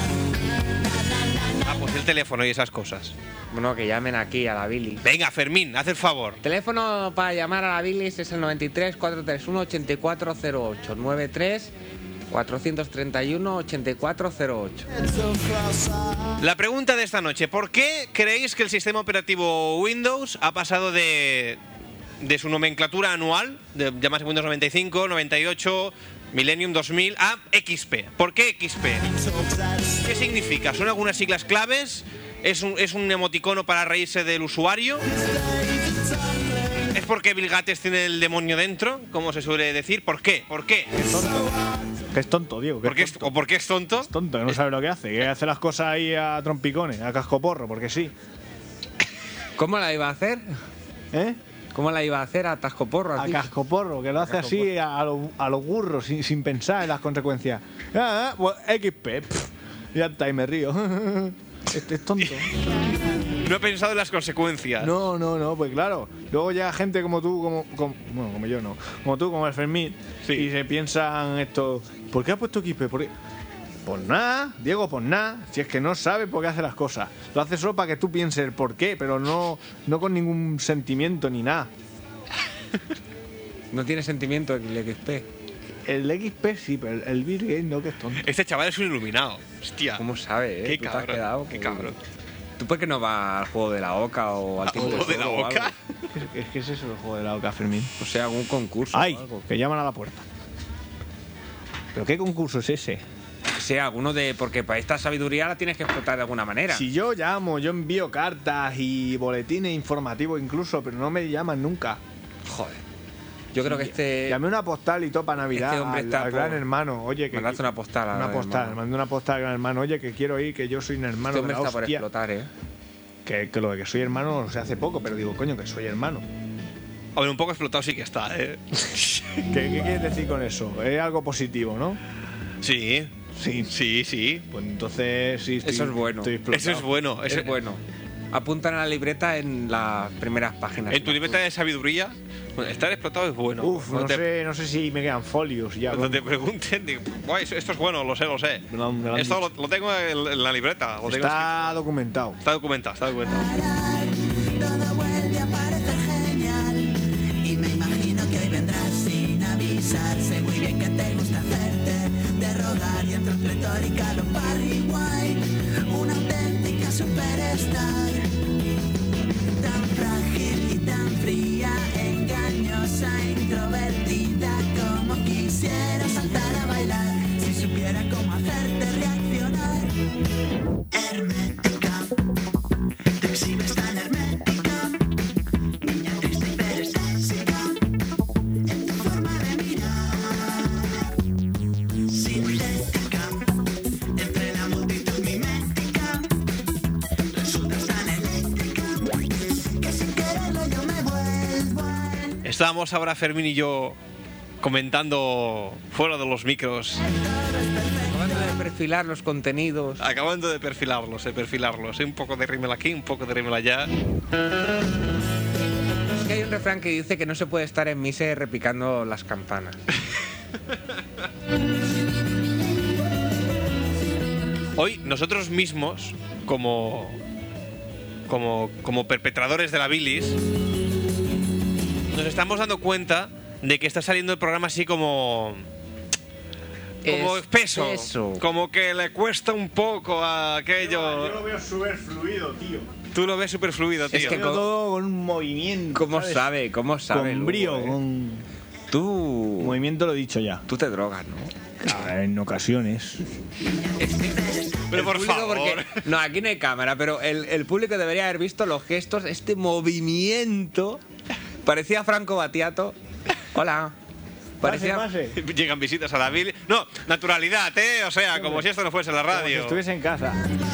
Ah, pues el teléfono y esas cosas. Bueno, que llamen aquí a la Bilis. Venga, Fermín, haz el favor. Teléfono para llamar a la Bilis es el noventa y tres, cuatrocientos treinta y uno, ochenta y cuatro cero ocho. noventa y tres, cuatrocientos treinta y uno, ochenta y cuatro cero ocho. La pregunta de esta noche: ¿por qué creéis que el sistema operativo Windows ha pasado de, de su nomenclatura anual, de llamarse Windows noventa y cinco, noventa y ocho, Millennium dos mil, a X P? ¿Por qué X P? ¿Qué significa? ¿Son algunas siglas claves? ¿Es un, es un emoticono para reírse del usuario? ¿Es porque Bill Gates tiene el demonio dentro, como se suele decir? ¿Por qué? ¿Por qué? Que es tonto, Diego. Que ¿Por qué es es, tonto. ¿O por qué es tonto? Es tonto, que no sabe lo que hace. Que hace las cosas ahí a trompicones, a cascoporro, porque sí. ¿Cómo la iba a hacer? ¿Eh? ¿Cómo la iba a hacer a tascoporro? A cascoporro, que lo hace así a, lo- a los burros, sin, sin pensar en las consecuencias. Ah, ah, pues X P. Pff, ya está, y me río. Este es tonto. No he pensado en las consecuencias. No, no, no, pues claro. Luego llega gente como tú, como, como bueno, como yo no, como tú, como el Fermín, Sí. y se piensan esto. ¿Por qué ha puesto X P? ¿Por qué? Pues nada, Diego, pues nada. Si es que no sabe por qué hace las cosas. Lo hace solo para que tú pienses el por qué, pero no, no con ningún sentimiento ni nada. No tiene sentimiento el X P. El X P sí, pero el, el Bill Gates no, que es tonto. Este chaval es un iluminado. Hostia. ¿Cómo sabe, eh? Qué Tú te has cabrón, quedado qué con- cabrón. ¿Tú por qué no vas al juego de la Oca o al ¿Al tiempo juego de la Tesoro o Oca? algo? Es, es que es eso el juego de la Oca, Fermín. O sea, algún concurso ¡Ay! o algo. Que llaman a la puerta. ¿Pero qué concurso es ese? O sea, alguno de... Porque para esta sabiduría la tienes que explotar de alguna manera. Si yo llamo, yo envío cartas y boletines informativos incluso, pero no me llaman nunca. Joder. Yo creo que este... Llamé una postal y todo para Navidad Este hombre al, está al por- gran hermano. Oye, que Mandaste una postal al una gran postal, hermano. mandé una postal al gran hermano. Oye, que quiero ir, que yo soy un hermano Este de hombre la está por hostia. explotar, ¿eh? Que, que lo de que soy hermano lo sé hace poco, pero digo, coño, que soy hermano. A ver, un poco explotado sí que está, ¿eh? ¿Qué, qué quieres decir con eso? Es algo positivo, ¿no? Sí. Sí. Sí, sí. Pues entonces sí. Estoy, Eso es bueno. estoy explotado. Eso es bueno. Es Eso- bueno. Apuntan a la libreta en las primeras páginas. En tu libreta de sabiduría, bueno, estar explotado es bueno. Uf, no Cuando te, sé, no sé si me quedan folios ya. cuando te pregunten, digo, "Guay, esto es bueno, lo sé, lo sé. Me lo han- me lo han Esto lo, dicho. lo tengo en, en la libreta. Lo tengo Está documentado. escrito. Está documentado, está documentado. Todo vuelve a parecer genial y me imagino que hoy vendrás sin avisar. Sé muy bien que te gusta hacerte de rogar y entre pletórica lo parry guay, una auténtica superstar, tan frágil y tan fría, engañosa, introvertida, como quisiera saltar a bailar si supiera cómo hacerte reaccionar. Hermética, te exhibes tan hermética, niña triste y perestésica, en tu forma de mirar, sintética, entre la multitud mimética, resultas tan eléctrica, que sin quererlo yo me vuelvo a él. Estábamos ahora Fermín y yo comentando fuera de los micros, Acabando de perfilar los contenidos. acabando de perfilarlos, de perfilarlos. Un poco de rímel aquí, un poco de rímel allá. Es que hay un refrán que dice que no se puede estar en misa repicando las campanas. Hoy nosotros mismos, como, como, como perpetradores de la bilis, nos estamos dando cuenta de que está saliendo el programa así como... Como espeso, Espeso. como que le cuesta un poco a aquello. Yo lo veo súper fluido, tío. Tú lo ves súper fluido, tío. Es que Veo todo con un movimiento. ¿Cómo ¿sabes? sabe? ¿Cómo sabe? Con Lugo, brío, eh? con Tú... movimiento, lo he dicho ya. Tú te drogas, ¿no? Ah, en ocasiones. Pero El por público, favor. porque- no, aquí no hay cámara, pero el, el público debería haber visto los gestos, este movimiento. Parecía Franco Battiato. Hola. Parecía... Pase, pase. Llegan visitas a la Billy. No, naturalidad, ¿eh? O sea, como si esto no fuese la Como si radio. estuviese en casa.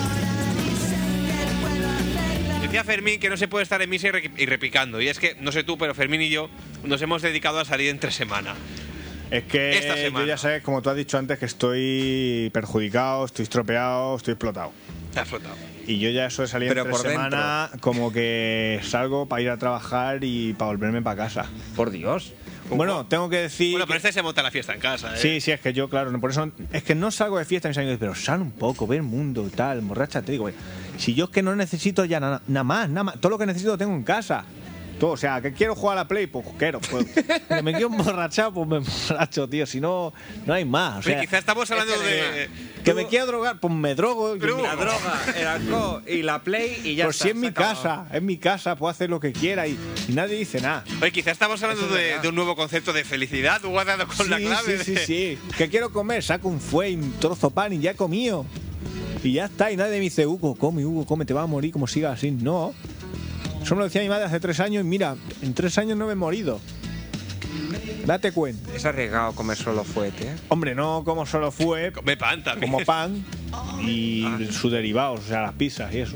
Decía Fermín que no se puede estar en misa y, re- y repicando. Y es que, no sé tú, pero Fermín y yo nos hemos dedicado a salir entre semana. Es que Esta semana. yo ya sabes, como tú has dicho antes, que estoy perjudicado, estoy estropeado, estoy explotado. Te has flotado. Y yo ya eso de salir Pero entre por semana, como que salgo para ir a trabajar y para volverme para casa. Por Dios. Bueno, tengo que decir... Bueno, que- pero este se monta la fiesta en casa, ¿eh? Sí, sí, es que yo, claro, por eso es que no salgo de fiesta, mis amigos, pero sal un poco, ve el mundo, tal, emborráchate. Digo, si yo es que no necesito ya nada nada más, nada más, todo lo que necesito lo tengo en casa. Todo, o sea, que quiero jugar a la Play, pues quiero. Pues, que me quiero emborrachar, pues me emborracho, tío. Si no, no hay más. O Oye, sea, quizás estamos hablando de... que me quiero drogar, pues me drogo. Pero- Yo- La droga, el alcohol y la play y ya pues está. si es se mi ha acabado. casa, es mi casa, puedo hacer lo que quiera y, y nadie dice nada. Oye, quizás estamos hablando Eso es de, verdad. de un nuevo concepto de felicidad. Tú has dado con la Sí, clave. sí, sí, de- sí. Que quiero comer, saco un fuet y un trozo de pan y ya he comido. Y ya está, y nadie me dice, Hugo, come, Hugo, come, te vas a morir como sigas así. No. Eso me lo decía mi madre hace tres años y mira, en tres años no me he morido. Date cuenta. Es arriesgado comer solo fuete, ¿eh? Hombre, no como solo fue, Come pan también. como pan y sus derivados, o sea, las pizzas y eso.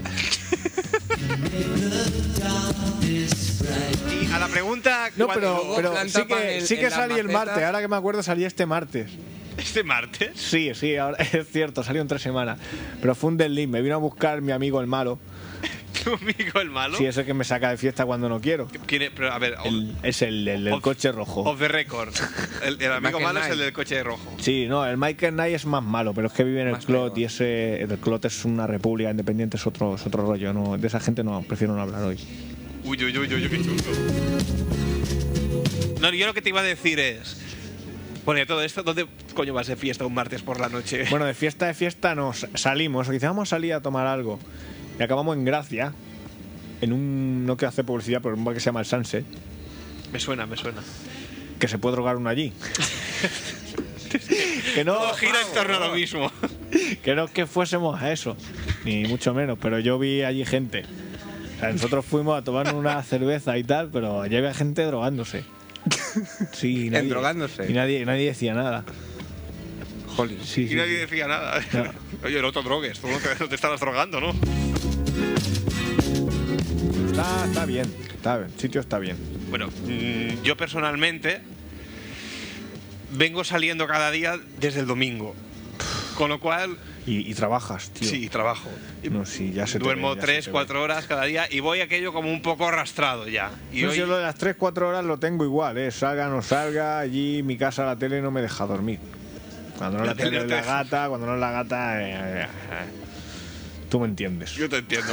Y a la pregunta... No, ¿cuándo- pero, luego pero planta sí pan que, en- sí que en las salí el macetas. martes, ahora que me acuerdo salí este martes. ¿Este martes? Sí, sí, ahora, es cierto, salió en tres semanas. Pero fue un desliz, me vino a buscar mi amigo el malo. ¿Tu amigo el malo? Sí, ese que me saca de fiesta cuando no quiero. ¿Quién es? Pero, a ver, El- es el, el del off- coche rojo. Off the record. El, el amigo Michael malo es Knight. el del coche rojo. Sí, no, el Michael Knight es más malo, pero es que vive en el Más Clot peor. y ese el Clot es una república independiente, es otro, es otro rollo. No, de esa gente no, prefiero no hablar hoy. Uy, uy, uy, uy, qué chungo. No, yo lo que te iba a decir es... Bueno, y todo esto, ¿dónde coño vas de fiesta un martes por la noche? Bueno, de fiesta de fiesta nos salimos, o quizás vamos a salir a tomar algo. Y acabamos en Gracia, en un, no quiero hacer publicidad, pero en un bar que se llama el Sunset, Me suena, me suena. que se puede drogar uno allí. que no, Todo gira en torno a lo mismo. que no es que fuésemos a eso, ni mucho menos, pero yo vi allí gente. O sea, nosotros fuimos a tomar una cerveza y tal, pero allí había gente drogándose. Sí, y nadie, Endrogándose. Y nadie, nadie decía nada. Jolín. Sí, Y sí, nadie sí. decía nada. No. Oye, no te drogues, tú no te, no te estabas drogando, ¿no? Está, está bien, está bien, el sitio está bien. Bueno, mm, yo personalmente vengo saliendo cada día desde el domingo. Con lo cual, Y, y trabajas, tío. sí, trabajo. No, sí, ya se te Duermo ve, ya se tres, te ve. cuatro horas cada día y voy aquello como un poco arrastrado ya. Y No, hoy, si yo lo de las tres cuatro horas lo tengo igual, ¿eh? Salga o no salga, allí mi casa la tele no me deja dormir. Cuando no La la tele tele es te la deja. gata, cuando no es la gata... eh, eh, eh. Tú me entiendes. yo te entiendo.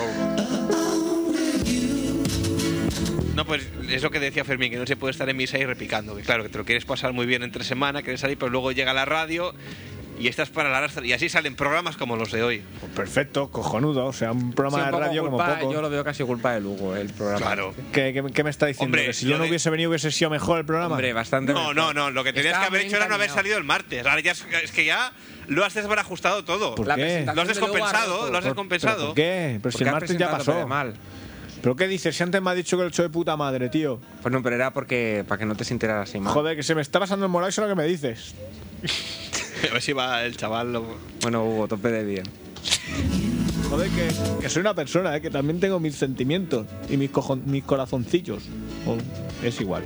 No, pues es lo que decía Fermín, que no se puede estar en misa y repicando. Que claro, que te lo quieres pasar muy bien entre semana, quieres salir, pero luego llega la radio y estás para la arrastra. Y así salen programas como los de hoy. Pues perfecto, cojonudo, o sea, un Sí, programa un de poco radio culpa- como poco. Yo lo veo casi culpa de Lugo, el programa. Claro. ¿Qué, qué, qué me está diciendo? Hombre, ¿Que si lo yo no de- hubiese venido hubiese sido mejor el programa? Hombre, bastante No, mejor. no, no, lo que tenías Estaba que haber muy hecho era no haber encaminado. salido el martes. Ahora ya es, es que ya lo has desbarajustado todo. ¿Por La qué? presentación Lo has de Lugo ha descompensado, roto. lo has ¿Por- descompensado. ¿Pero por qué? Pero si Porque el has martes ya presentado pasó. todo mal. ¿Pero qué dices? Si antes me has dicho que lo he hecho de puta madre, tío. Pues no, pero era porque para que no te sintieras así mal. Joder, que se me está pasando el moral, eso es lo que me dices. A ver si va el chaval. Lo... Bueno, Hugo, tope de bien. Joder, que, que soy una persona, ¿eh? Que también tengo mis sentimientos y mis, cojon- mis corazoncillos. O- es igual.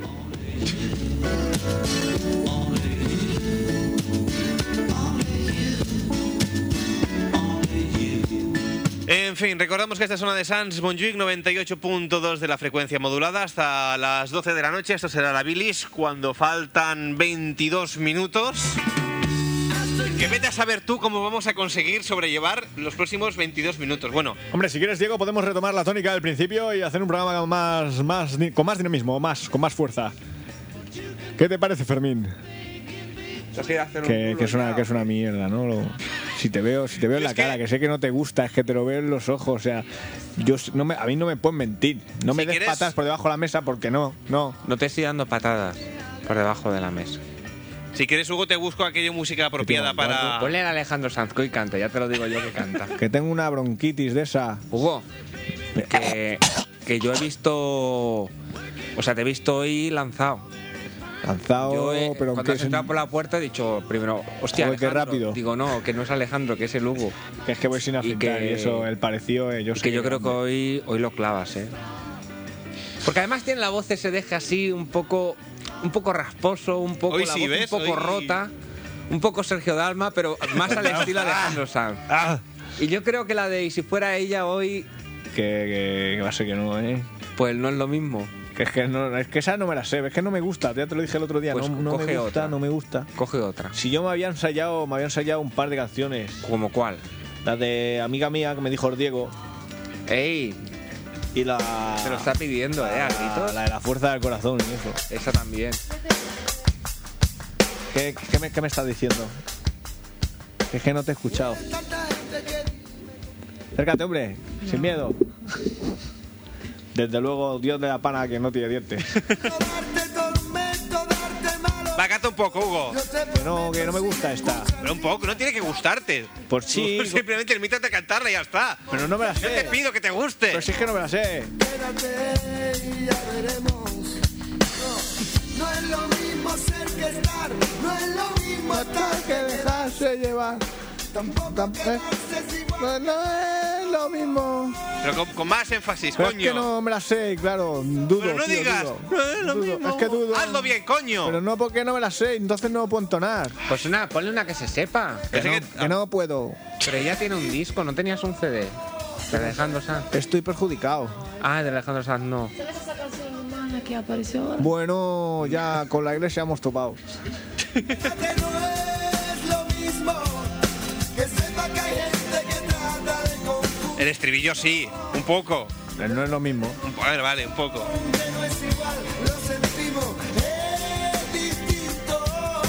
En fin, recordamos que esta es zona de Sans Montjuic, noventa y ocho punto dos de la frecuencia modulada hasta las doce de la noche. Esto será la bilis cuando faltan veintidós minutos. Que vete a saber tú cómo vamos a conseguir sobrellevar los próximos veintidós minutos. Bueno, Hombre, si quieres, Diego, podemos retomar la tónica del principio y hacer un programa con más, más, con más dinamismo, más, con más fuerza. ¿Qué te parece, Fermín? Que, que, es una, que es una mierda, ¿no? Lo- si te veo, si te veo en la Es que- cara, que sé que no te gusta, es que te lo veo en los ojos, o sea, yo no me, a mí no me pueden mentir. No me Si des quieres- patas por debajo de la mesa porque no, no. No te estoy dando patadas por debajo de la mesa. si quieres, Hugo, te busco aquella música apropiada Que tengo- para... Ponle a Alejandro Sanz y canta, ya te lo digo yo que canta. Que tengo una bronquitis de esa. Hugo, que, que yo he visto. O sea, te he visto hoy lanzado. Lanzado, Yo he- pero cuando que has entrado por la puerta he dicho primero, hostia, Joder, qué Alejandro. rápido. Digo, no, que no es Alejandro, que es el Hugo. que es que voy sin y afincar y, que- eso, el parecido, eh, yo Y sé que yo creo que grande. hoy, hoy lo clavas, ¿eh? Porque además tiene la voz ese deje así un poco un poco rasposo, un poco, Hoy la sí, voz ¿ves? un poco Hoy- rota, un poco Sergio Dalma, pero más al estilo Alejandro Sanz. Ah, Y yo creo que la de y si fuera ella hoy, que, que, que va a ser que no, ¿eh? pues no es lo mismo. Que es que, no, es que esa no me la sé, es que no me gusta, ya te lo dije el otro día, Pues no, no coge me gusta, otra. no me gusta. Coge otra. Si yo me había ensayado, me había ensayado un par de canciones, ¿Como cuál? la de amiga mía que me dijo el Diego ¡Ey! y la Se lo está pidiendo, ¿eh? A la, gritos. la de la fuerza del corazón y eso. Esa también. ¿Qué, qué me, qué me estás diciendo? Que es que no te he escuchado. Acércate, hombre, sin miedo. Desde luego, Dios de la pana que no tiene dientes. Va, canta un poco, Hugo. Que no, que no me gusta esta. Pero un poco, no tiene que gustarte. Por sí, Tú simplemente limítate a cantarla y ya está. pero no me la Yo te sé. pido que te guste. Pero si es que no me la sé. Quédate y ya veremos. No, no es lo mismo ser que estar. No es lo mismo estar que dejarse llevar. Tampoco quedarse sin No, no es lo mismo. Pero con, con más énfasis, Pero coño. es que no me la sé, claro. Dudo. Pero no tío, digas, dudo. no es lo Dudo. mismo. Es que dudo. Hazlo bien, coño. Pero no porque no me la sé, entonces no puedo entonar. Pues una, ponle una que se sepa. Que Pensé no, que- que no puedo. Pero ella tiene un disco, ¿no tenías un C D? De Alejandro Sanz. Estoy perjudicado. Ah, de Alejandro Sanz no. ¿Sabes esa canción humana que apareció ahora? Bueno, ya con la iglesia hemos topado. que no es lo mismo. Que sepa que hay gente que trata de confundir. El estribillo sí, un poco. Pero no es lo mismo. Un po- a ver, vale, un poco. Que no es igual, lo sentimos. Es distinto.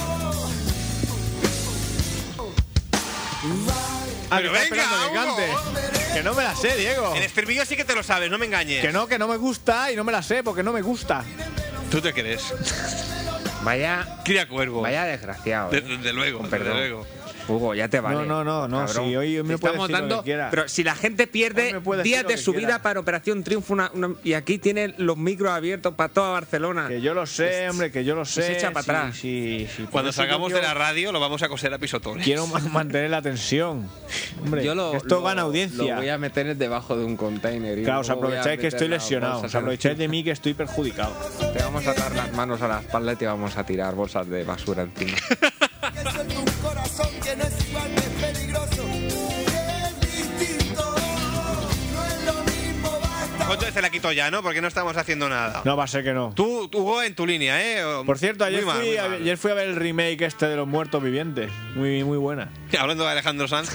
Ah, Pero que está venga, esperando que Hugo. cante. Que no me la sé, Diego. El estribillo sí que te lo sabes, no me engañes. Que no, que no me gusta y no me la sé porque no me gusta. ¿Tú te crees? Vaya, Cría cuervo. vaya desgraciado. De- ¿eh? Desde luego, Con desde perdón. luego. Hugo, ya te vale. No, no, no, no, cabrón. sí, hoy me Te puede estamos decir lo dando, que quiera. pero si la gente pierde Hoy me puede días decir lo de que su quiera. vida para Operación Triunfo una- una- y aquí tiene los micros abiertos para toda Barcelona. Que yo lo sé, hombre, que yo lo sé. se echa para sí, atrás. sí, sí. Por Cuando eso salgamos yo de la radio lo vamos a coser a pisotones. Quiero ma- mantener la tensión. Hombre, Yo lo, esto lo- gana audiencia. Lo voy a meter debajo de un container. y Claro, os luego voy a aprovecháis que meter estoy las lesionado. bolsas Os en- aprovecháis de mí que estoy perjudicado. Te vamos a atar las manos a la espalda y te vamos a tirar bolsas de basura encima. Que suelta un corazón que no es igual, que es peligroso. Que es distinto. No es lo mismo, basta. Entonces se la quito ya, ¿no? Porque no estamos haciendo nada. No va a ser que no. Tú, tú, Hugo, en tu línea, ¿eh? O- Por cierto, ayer, muy mal, fui muy a, mal. ayer fui a ver el remake este de Los Muertos Vivientes. Muy, muy buena. Hablando de Alejandro Sanz.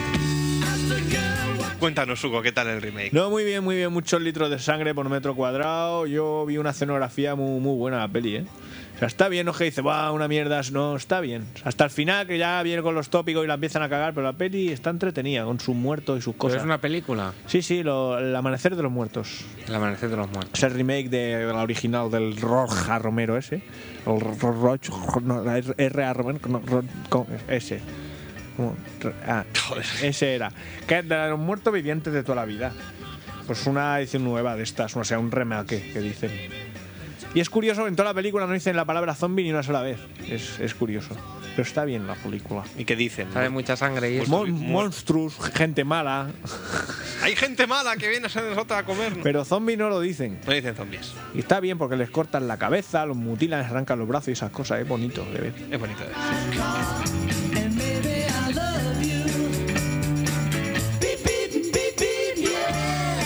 Cuéntanos, Hugo, ¿qué tal el remake? No, muy bien, muy bien. Muchos litros de sangre por metro cuadrado. Yo vi una escenografía muy, muy buena la peli, ¿eh? O sea, está bien, no es que dice, va, una mierda. No, está bien. Hasta el final, que ya viene con los tópicos y la empiezan a cagar, pero la peli está entretenida con sus muertos y sus Pero cosas. es una película. Sí, sí, lo- el amanecer de los muertos. El amanecer de los muertos. Es el remake de la original del Roja Romero ese. El Ro- Ro- Ro- no, la R A Romero, no, Ro- con- ese. ¿Cómo? Ah, ese era. Que es de los muertos vivientes de toda la vida. Pues una edición nueva de estas, o sea, un remake que dicen. Y es curioso, en toda la película no dicen la palabra zombie ni una sola vez. Es, es curioso. Pero está bien la película. ¿Y qué dicen? Sale mucha sangre y Mon- Muerto- monstruos, gente mala. Hay gente mala que viene a nosotros a comer. Pero zombie no lo dicen. No dicen zombies. Y está bien porque les cortan la cabeza, los mutilan, les arrancan los brazos y esas cosas. Es bonito de ver. Es bonito de ver. And maybe I love you. Beep, beep, beep, beep, yeah.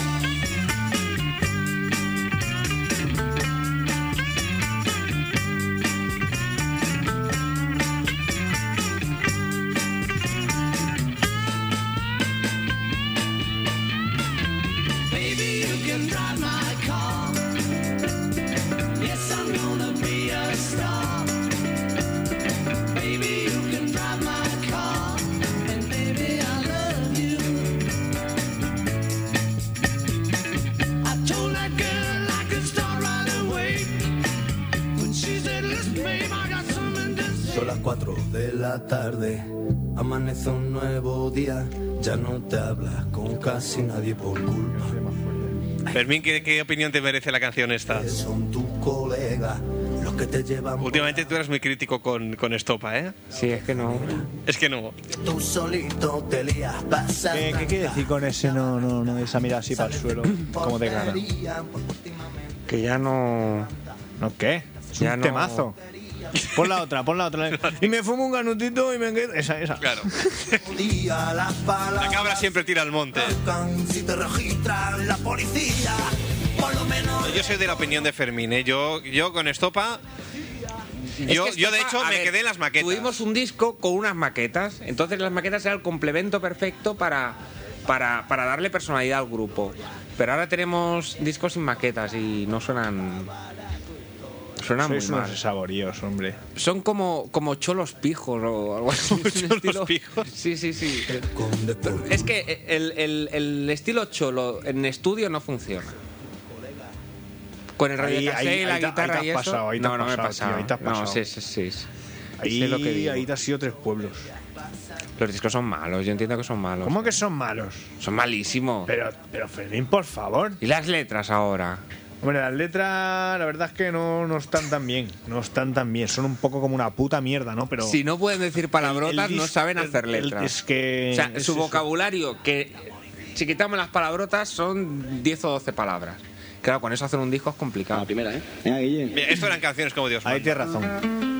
Son las cuatro de la tarde, amanece un nuevo día, ya no te hablas con casi nadie por culpa. Fermín, ¿qué, qué opinión te merece la canción esta? Son tus colegas los que te llevan. Últimamente tú eres muy crítico con, con Estopa, ¿eh? Sí, es que no. Es que no. Tú solito te lías, pasas. ¿Qué, ¿Qué quiere decir con ese no, no, no, esa mirada así para el suelo? ¿Cómo te gana? Que ya no. ¿No qué? Es Ya un no. temazo. Pon la otra, pon la otra. Y me fumo un ganutito y me quedo. Esa, esa. Claro. Día las La palabras cabra siempre tira al monte. si te registran la policía, por lo menos. Yo soy de la opinión de Fermín, ¿eh? Yo, yo con Estopa... Yo, Es que yo de Estopa, hecho a me ver, quedé en las maquetas. Tuvimos un disco con unas maquetas, entonces las maquetas eran el complemento perfecto para, para, para darle personalidad al grupo. Pero ahora tenemos discos sin maquetas y no suenan. Suenan Sois muy unos mal. saboríos, hombre. Son como, como cholos pijos o algo así. ¿Como Un cholos estilo- pijos? Sí, sí, sí. Es que el, el, el estilo cholo en estudio no funciona. Con el radio Ahí- cassette ahí- y la ahí te- guitarra ahí te y has eso. pasado, ahí te no, has no me he pasado, pasado. tío, ahí te has No, pasado. sí, sí, sí. sí. Ahí, Sé lo que digo. ahí te has sido tres pueblos. Los discos son malos, yo entiendo que son malos. ¿Cómo que son malos? Son malísimos. Pero, pero Fermín, por favor. ¿Y las letras ahora? Hombre, las letras, la verdad es que no, no están tan bien. No están tan bien. Son un poco como una puta mierda, ¿no? Pero. Si no pueden decir palabrotas, el no dis- saben el- hacer el- letras. es que. O sea, es su eso. vocabulario, que si quitamos las palabrotas, son diez o doce palabras. Claro, con eso hacer un disco es complicado. La primera, ¿eh? Venga, Guille. Mira, esto eran canciones como Dios Ahí manda. tienes razón.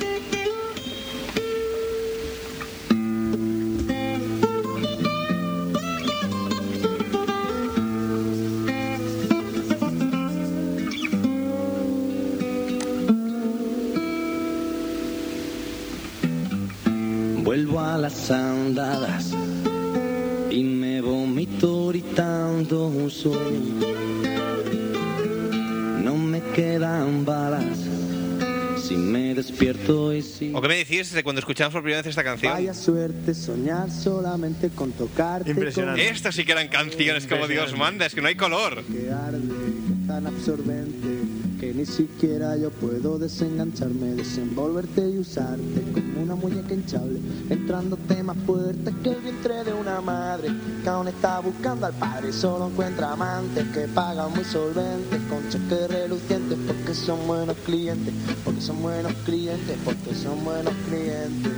Vuelvo a las andadas y me vomito gritando un sueño. No me quedan balas si me despierto y si. ¿O qué me decís de cuando escuchamos por primera vez esta canción? Vaya suerte soñar solamente con tocarte. Impresionante. Estas sí que eran canciones como Dios manda, es que no hay color. Que arde, que es tan absorbente que ni siquiera yo puedo desengancharme, desenvolverte y usarte como una muñeca hinchable, entrándote más fuerte que el vientre de una madre que aún está buscando al padre y solo encuentra amantes que pagan muy solventes con cheques relucientes porque son buenos clientes, porque son buenos clientes, porque son buenos clientes.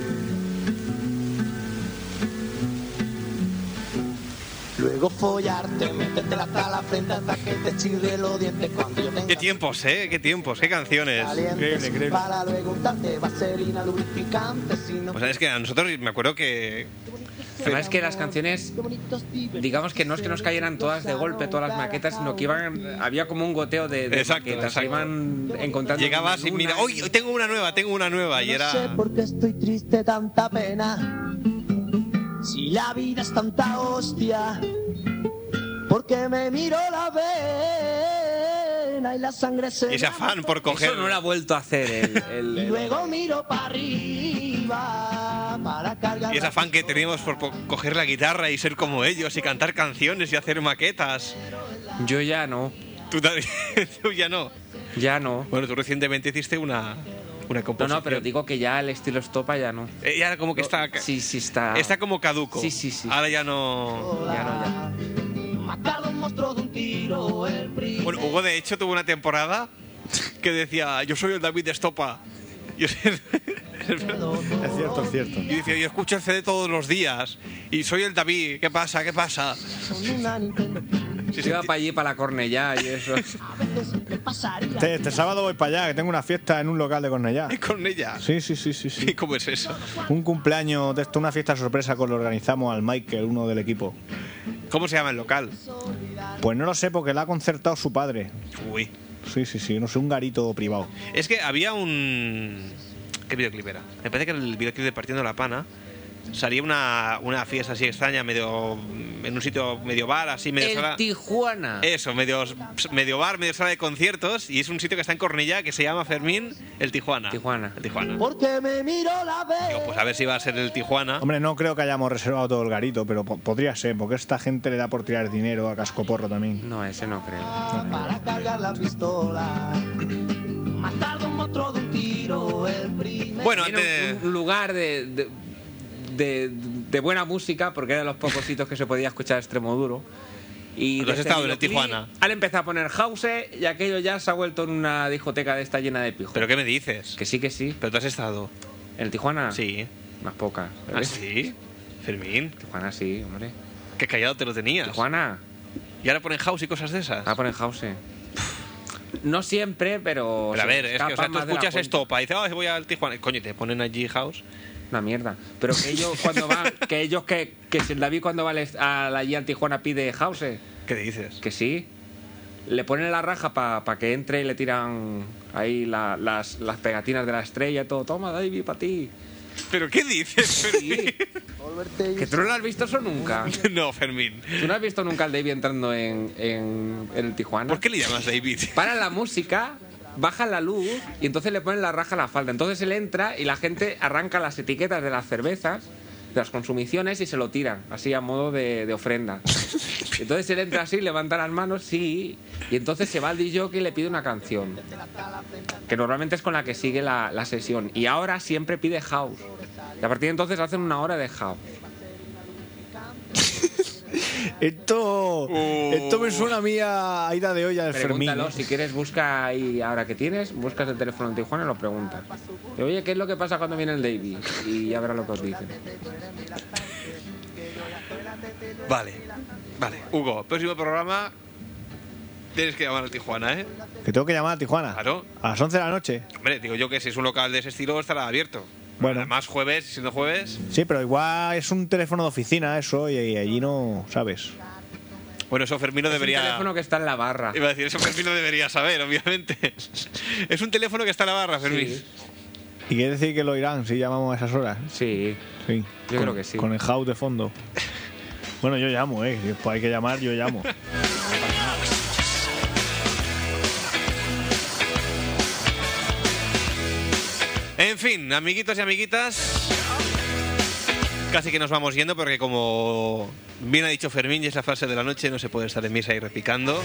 Luego follarte, métetela hasta la frente hasta que te chirre los dientes cuando yo tenga Qué tiempos, ¿eh? Qué tiempos, qué canciones. calientes, para luego untarte vaselina lubrificante si no. O sea, es que a nosotros me acuerdo que... Además es que las canciones, digamos que no es que nos cayeran todas de golpe, todas las maquetas, sino que iban, había como un goteo de, de Exacto, maquetas, exacto. se iban encontrando. Llegabas una y mira, una hoy tengo una nueva, tengo una nueva. Y No era... sé por qué estoy triste, tanta pena. Si la vida es tanta hostia, porque me miro la vena y la sangre se. Y ese afán por coger... Eso no lo ha vuelto a hacer el, el- Y el- luego miro para arriba para cargar. Y ese la afán que teníamos por po- coger la guitarra y ser como ellos y cantar canciones y hacer maquetas. Yo ya no, Tú, también- tú ya no. ya no. Bueno, tú recientemente hiciste una, una No, composición. no, pero digo que ya el estilo Estopa ya no. Eh, ya como que está... Sí, sí está. Está como caduco. Sí, sí, sí. Ahora ya no... Ya no, ya. Matar a un monstruo de un tiro, el primer. Bueno, Hugo de hecho tuvo una temporada que decía, yo soy el David de Estopa. Yo soy- Es cierto, es cierto. Y decía, yo escucho el C D todos los días. Y soy el David, ¿qué pasa? ¿Qué pasa? Con una Nintendo. Sí, Se iba sí, para allí, para la Cornellá y eso. A veces me pasaría. Este, este sábado voy para allá, que tengo una fiesta en un local de Cornellá. con ella. Sí, sí, sí, sí, sí. ¿Y cómo es eso? Un cumpleaños de esto, una fiesta sorpresa que lo organizamos al Michael, uno del equipo. ¿Cómo se llama el local? Pues no lo sé porque la ha concertado su padre. Uy. Sí, sí, sí, no sé, un garito privado. Es que había un... ¿Qué videoclip era? Me parece que era el videoclip de Partiendo la Pana. Salía una, una fiesta así extraña, medio en un sitio medio bar, así medio El sala. Tijuana. Eso, medio, medio bar, medio sala de conciertos. Y es un sitio que está en Cornellá que se llama Fermín, el Tijuana. Tijuana. El Tijuana. Porque me miro la vena. Digo, pues a ver si va a ser el Tijuana. Hombre, no creo que hayamos reservado todo el garito, pero po- podría ser, porque esta gente le da por tirar dinero a cascoporro también. No, ese no creo. Para cargar la pistola. Matar de un monstruo de un tiro. Bueno, Tiene antes... un, un lugar de, de, de, de buena música, porque era de los pocos sitios que se podía escuchar extremo duro. Y ¿Tú has desde estado en el videoclip, Tijuana? Han empezado a poner house y aquello ya se ha vuelto en una discoteca de esta llena de pijos. ¿Pero qué me dices? Que sí, que sí. ¿Pero tú has estado? ¿En el Tijuana? Sí. Unas pocas. ¿Ah, ¿sabes? sí? Fermín, Tijuana sí, hombre. qué callado te lo tenías. Tijuana. Y ahora ponen house y cosas de esas. Ah, ponen house. No siempre, pero. Pero a se ver, es que o sea, escapan tú más de la escuchas cuenta. esto y dices, ah, voy al Tijuana. Coño, y te ponen allí house. Una mierda. Pero que ellos cuando van. Que ellos que. Que si el David cuando va al est- a la allí al Tijuana pide house. ¿Qué dices? Que sí. Le ponen la raja para pa que entre y le tiran ahí la- las, las pegatinas de la estrella y todo. Toma, David, para ti. ¿Pero qué dices, Fermín? Sí. Que tú no lo has visto eso nunca. No, Fermín. ¿Tú no has visto nunca al David entrando en, en, en el Tijuana? ¿Por qué le llamas David? Paran la música, bajan la luz y entonces le ponen la raja a la falda. Entonces él entra y la gente arranca las etiquetas de las cervezas, de las consumiciones y se lo tiran, así a modo de, de ofrenda. Entonces él entra así, levanta las manos, sí, y entonces se va al D J y le pide una canción, que normalmente es con la que sigue la, la sesión. Y ahora siempre pide house. Y a partir de entonces hacen una hora de house. Esto, esto me suena a mí a ida de olla del Fermín. Pregúntalo, ¿eh? si quieres busca ahí, ahora que tienes, buscas el teléfono en Tijuana y lo preguntas. Y, oye, ¿qué es lo que pasa cuando viene el David? Y ya verás lo que os dicen. Vale, vale. Hugo, próximo programa tienes que llamar al Tijuana, ¿eh? Que tengo que llamar a Tijuana. Claro. A las once de la noche. Hombre, digo yo que si es un local de ese estilo estará abierto. Bueno. Además, jueves, siendo jueves. Sí, pero igual es un teléfono de oficina eso y, y allí no, ¿sabes? Bueno, eso Fermín no Es debería... un teléfono que está en la barra. Iba a decir, eso Fermín no debería saber, obviamente. Es un teléfono que está en la barra, Fermín. Sí. ¿Y quiere decir que lo irán si llamamos a esas horas? Sí. Sí. Yo con, creo que sí. Con el house de fondo. Bueno, yo llamo, ¿eh? Si después hay que llamar, yo llamo. En fin, amiguitos y amiguitas, casi que nos vamos yendo porque como bien ha dicho Fermín y es la frase de la noche, no se puede estar en misa y repicando.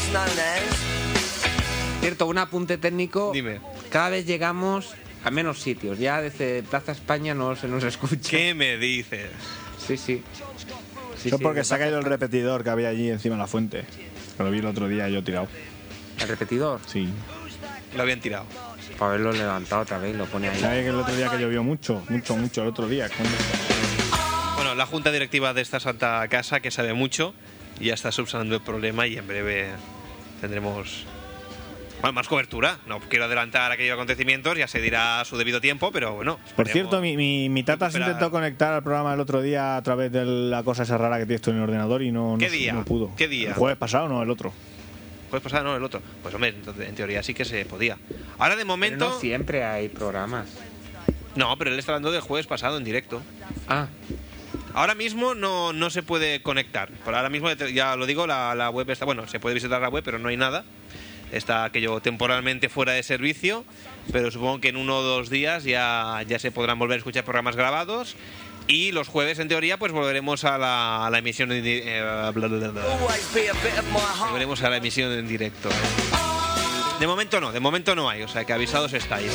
Cierto, un apunte técnico. Dime. Cada vez llegamos a menos sitios. Ya desde Plaza España no se nos escucha. ¿Qué me dices? Sí, sí. Sí, Eso sí, porque de se ha caído el Plaza repetidor que había allí encima de la fuente. Que lo vi el otro día yo tirado. España. El repetidor. Sí. Lo habían tirado. Para haberlo levantado otra vez, lo pone ahí. ¿Sabes que el otro día que llovió mucho? Mucho, mucho el otro día. coño. Bueno, la junta directiva de esta santa casa, que sabe mucho, ya está subsanando el problema y en breve tendremos bueno, más cobertura. No quiero adelantar aquellos acontecimientos, ya se dirá a su debido tiempo, pero bueno. Por esperemos. cierto, mi, mi, mi tata se recuperar- intentó conectar al programa el otro día a través de la cosa esa rara que tienes tú en el ordenador y no, no, ¿Qué día? no pudo. ¿Qué día? El jueves pasado, no, el otro. ¿Jueves pasado, no, el otro? Pues hombre, entonces, en teoría sí que se podía. Ahora de Pero momento... no siempre hay programas. No, pero él está hablando del jueves pasado en directo. Ah, Ahora mismo no, no se puede conectar. Por ahora mismo, ya lo digo, la, la web está... Bueno, se puede visitar la web, pero no hay nada. Está aquello temporalmente fuera de servicio, pero supongo que en uno o dos días ya, ya se podrán volver a escuchar programas grabados. Y los jueves, en teoría, pues volveremos a la, a la emisión en di- eh, bla, bla, bla, bla. Volveremos a la emisión en directo. De momento no, de momento no hay, o sea que avisados estáis.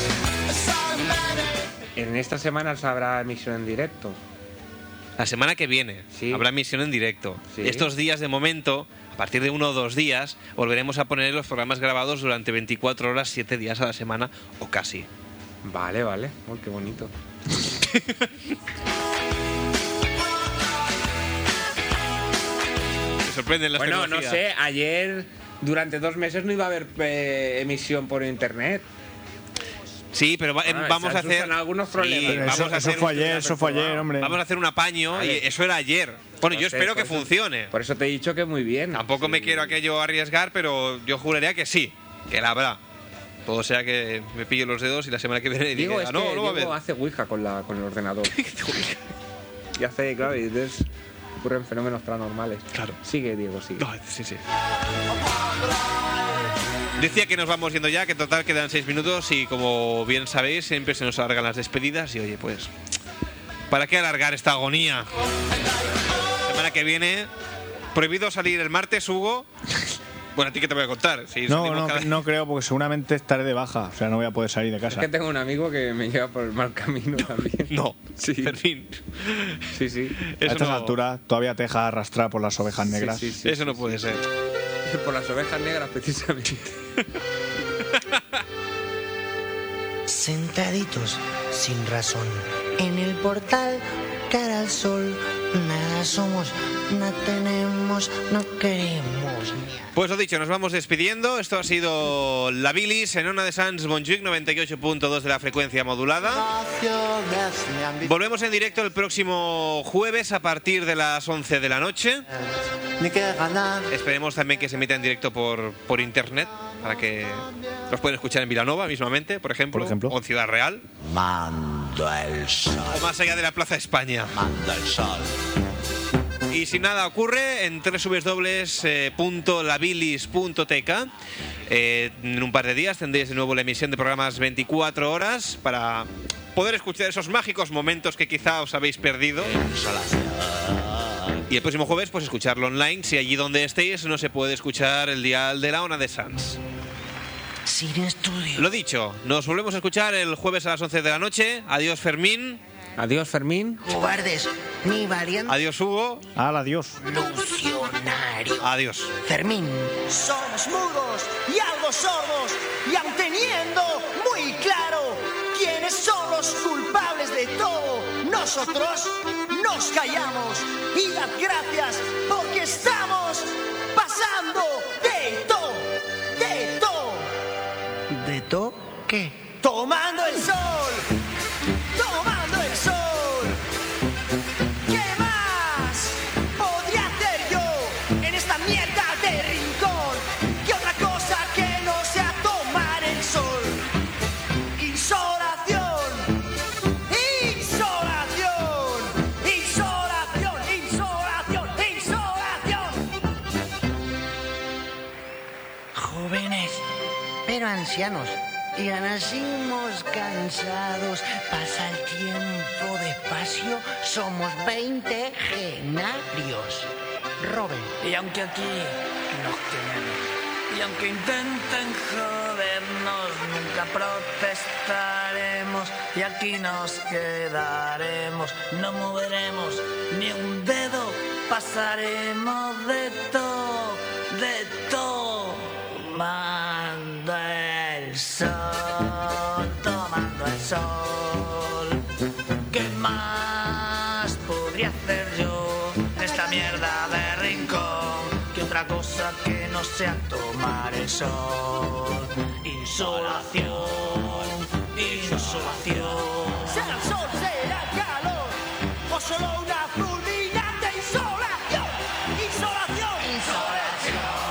en esta semana habrá emisión en directo. La semana que viene Sí. habrá emisión en directo. Sí. Estos días, de momento, a partir de uno o dos días, volveremos a poner los programas grabados durante veinticuatro horas, siete días a la semana o casi. Vale, vale. Uy, qué bonito. Me sorprenden las Bueno, no tecnologías. sé, ayer durante dos meses no iba a haber eh, emisión por internet. Sí, pero va- Ah, vamos se a hacer asusan algunos problemas. Sí, Pero vamos eso, a eso hacer fue un- ayer, eso fue ayer, hombre. Vamos a hacer un apaño Vale. y eso era ayer. Bueno, No yo sé, espero por que eso- funcione. Por eso te he dicho que muy bien. Tampoco Sí. me quiero aquello arriesgar, pero yo juraría que sí, que la habrá. Todo sea que me pillo los dedos y la semana que viene Diego, diga, es no, que no va a Diego haber. hace Ouija con, la, con el ordenador. Y hace, claro, y entonces ocurren fenómenos paranormales. Claro. Sigue, Diego, sigue. No, sí, sí. Decía que nos vamos yendo ya, que en total quedan seis minutos y como bien sabéis, siempre se nos alargan las despedidas y oye, pues, ¿para qué alargar esta agonía? Semana que viene, prohibido salir el martes, Hugo. Bueno, ¿a ti qué te voy a contar? Si No, salimos no, cada- no creo, porque seguramente estaré de baja. O sea, no voy a poder salir de Es casa. que tengo un amigo que me lleva por el mal camino también. No, Sí. Fermín. Sí, sí. A Eso estas no, alturas todavía te deja arrastrar por las ovejas negras. Sí, sí, sí, eso no sí, puede sí. ser. Por las ovejas negras, precisamente. Sentaditos sin razón en el portal, cara al sol, nada somos, no tenemos, no queremos. Pues lo dicho, nos vamos despidiendo. Esto ha sido La Bilis en Ona de Sants Montjuïc noventa y ocho punto dos de la frecuencia modulada. Volvemos en directo el próximo jueves a partir de las once de la noche. Esperemos también que se emita en directo por, por internet, para que los pueden escuchar en Vilanova mismamente, por ejemplo, Por ejemplo. o en Ciudad Real, Mando el sol, o más allá de la Plaza España. mando el sol. Y si nada ocurre, en doble u doble u doble u punto la bilis punto t k eh, en un par de días tendréis de nuevo la emisión de programas veinticuatro horas para poder escuchar esos mágicos momentos que quizá os habéis perdido. Y el próximo jueves, pues escucharlo online, si allí donde estéis no se puede escuchar el dial de la Ona de Sants. Sin estudio. Lo dicho, nos volvemos a escuchar el jueves a las once de la noche. Adiós Fermín, Adiós, Fermín. Cobardes, ni valientes. adiós Hugo, ¡Al adiós! Ilusionario. adiós. Fermín. Somos mudos y algo sordos, y aun teniendo muy claro quiénes son los culpables de todo, nosotros nos callamos y dad gracias porque estamos pasando de todo, de todo, ¿De to qué? tomando el sol, tomando el sol. ¿Qué más podría hacer yo en esta mierda de rincón? ¿Qué otra cosa que no sea tomar el sol? Insolación, insolación, insolación, insolación, insolación. Jóvenes, pero ancianos. Y ya nacimos cansados, pasa el tiempo despacio, somos veinte genarios. Robin. Y aunque aquí nos quememos, y aunque intenten jodernos, nunca protestaremos, y aquí nos quedaremos, no moveremos ni un dedo, pasaremos de todo, de todo, tomando el sol, tomando el sol. ¿Qué más podría hacer yo en esta mierda de rincón? Que otra cosa que no sea tomar el sol. Insolación, insolación. Será el sol, será el calor, o solo una fulminante insolación, insolación, insolación.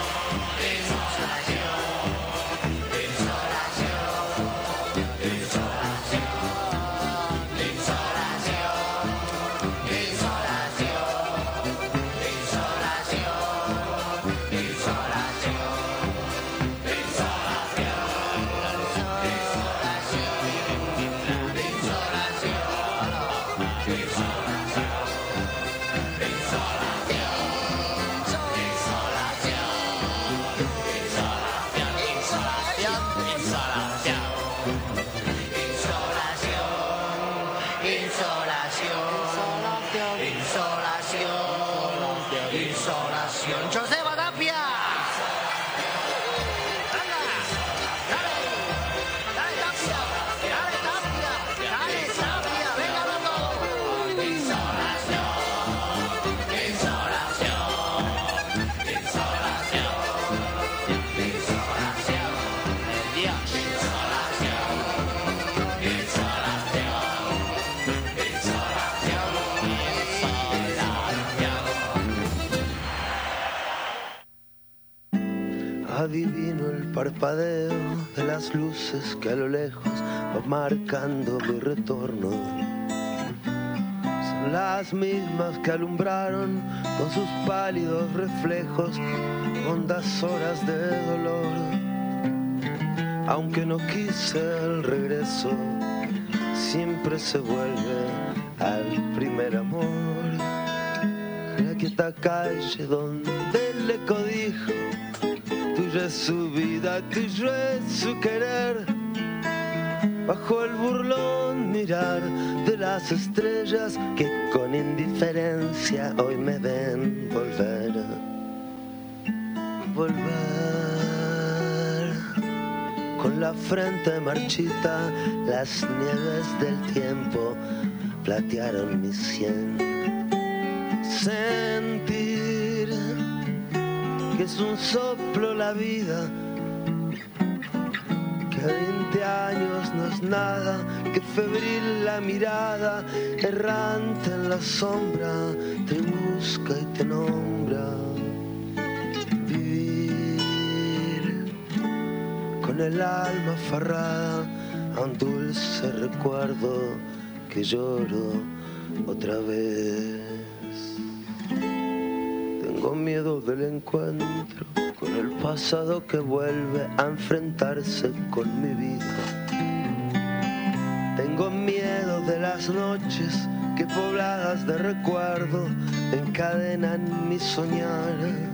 Insolación. Joseba Tapia. Anda, dale, dale Tapia, dale Tapia, dale Tapia, venga loco. Insolación, insolación, insolación, insolación, Dios. Insolación, insolación, insolación, Adivino el parpadeo de las luces que a lo lejos va marcando mi retorno. Son las mismas que alumbraron con sus pálidos reflejos hondas horas de dolor. Aunque no quise el regreso, siempre se vuelve al primer amor. La quieta calle donde el eco dijo: tuya es su vida, tuyo es su querer. Bajo el burlón mirar de las estrellas que con indiferencia hoy me ven volver. Volver. Con la frente marchita, las nieves del tiempo platearon mi sien. Sentir que es un soplo la vida, que veinte años no es nada, que febril la mirada, errante en la sombra, te busca y te nombra. Vivir con el alma aferrada a un dulce recuerdo que lloro otra vez. Tengo miedo del encuentro con el pasado que vuelve a enfrentarse con mi vida. Tengo miedo de las noches que pobladas de recuerdo encadenan mi soñar.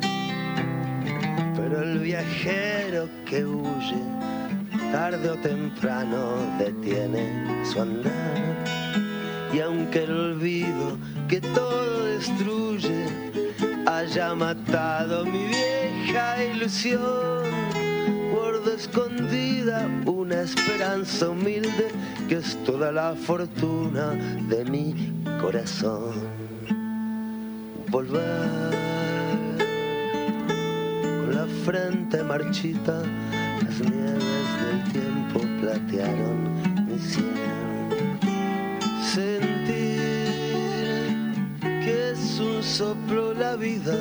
Pero el viajero que huye tarde o temprano detiene su andar. Y aunque el olvido que todo destruye haya matado mi vieja ilusión, guardo escondida una esperanza humilde que es toda la fortuna de mi corazón. Volver con la frente marchita, las nieves del tiempo platearon mi sien. Sentir que es un soplo la vida,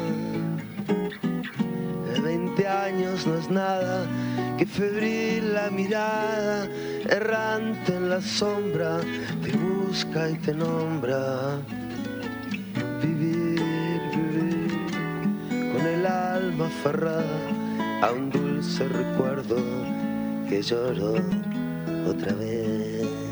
de veinte años no es nada, que febril la mirada, errante en la sombra, te busca y te nombra. Vivir, vivir, con el alma aferrada a un dulce recuerdo que lloro otra vez.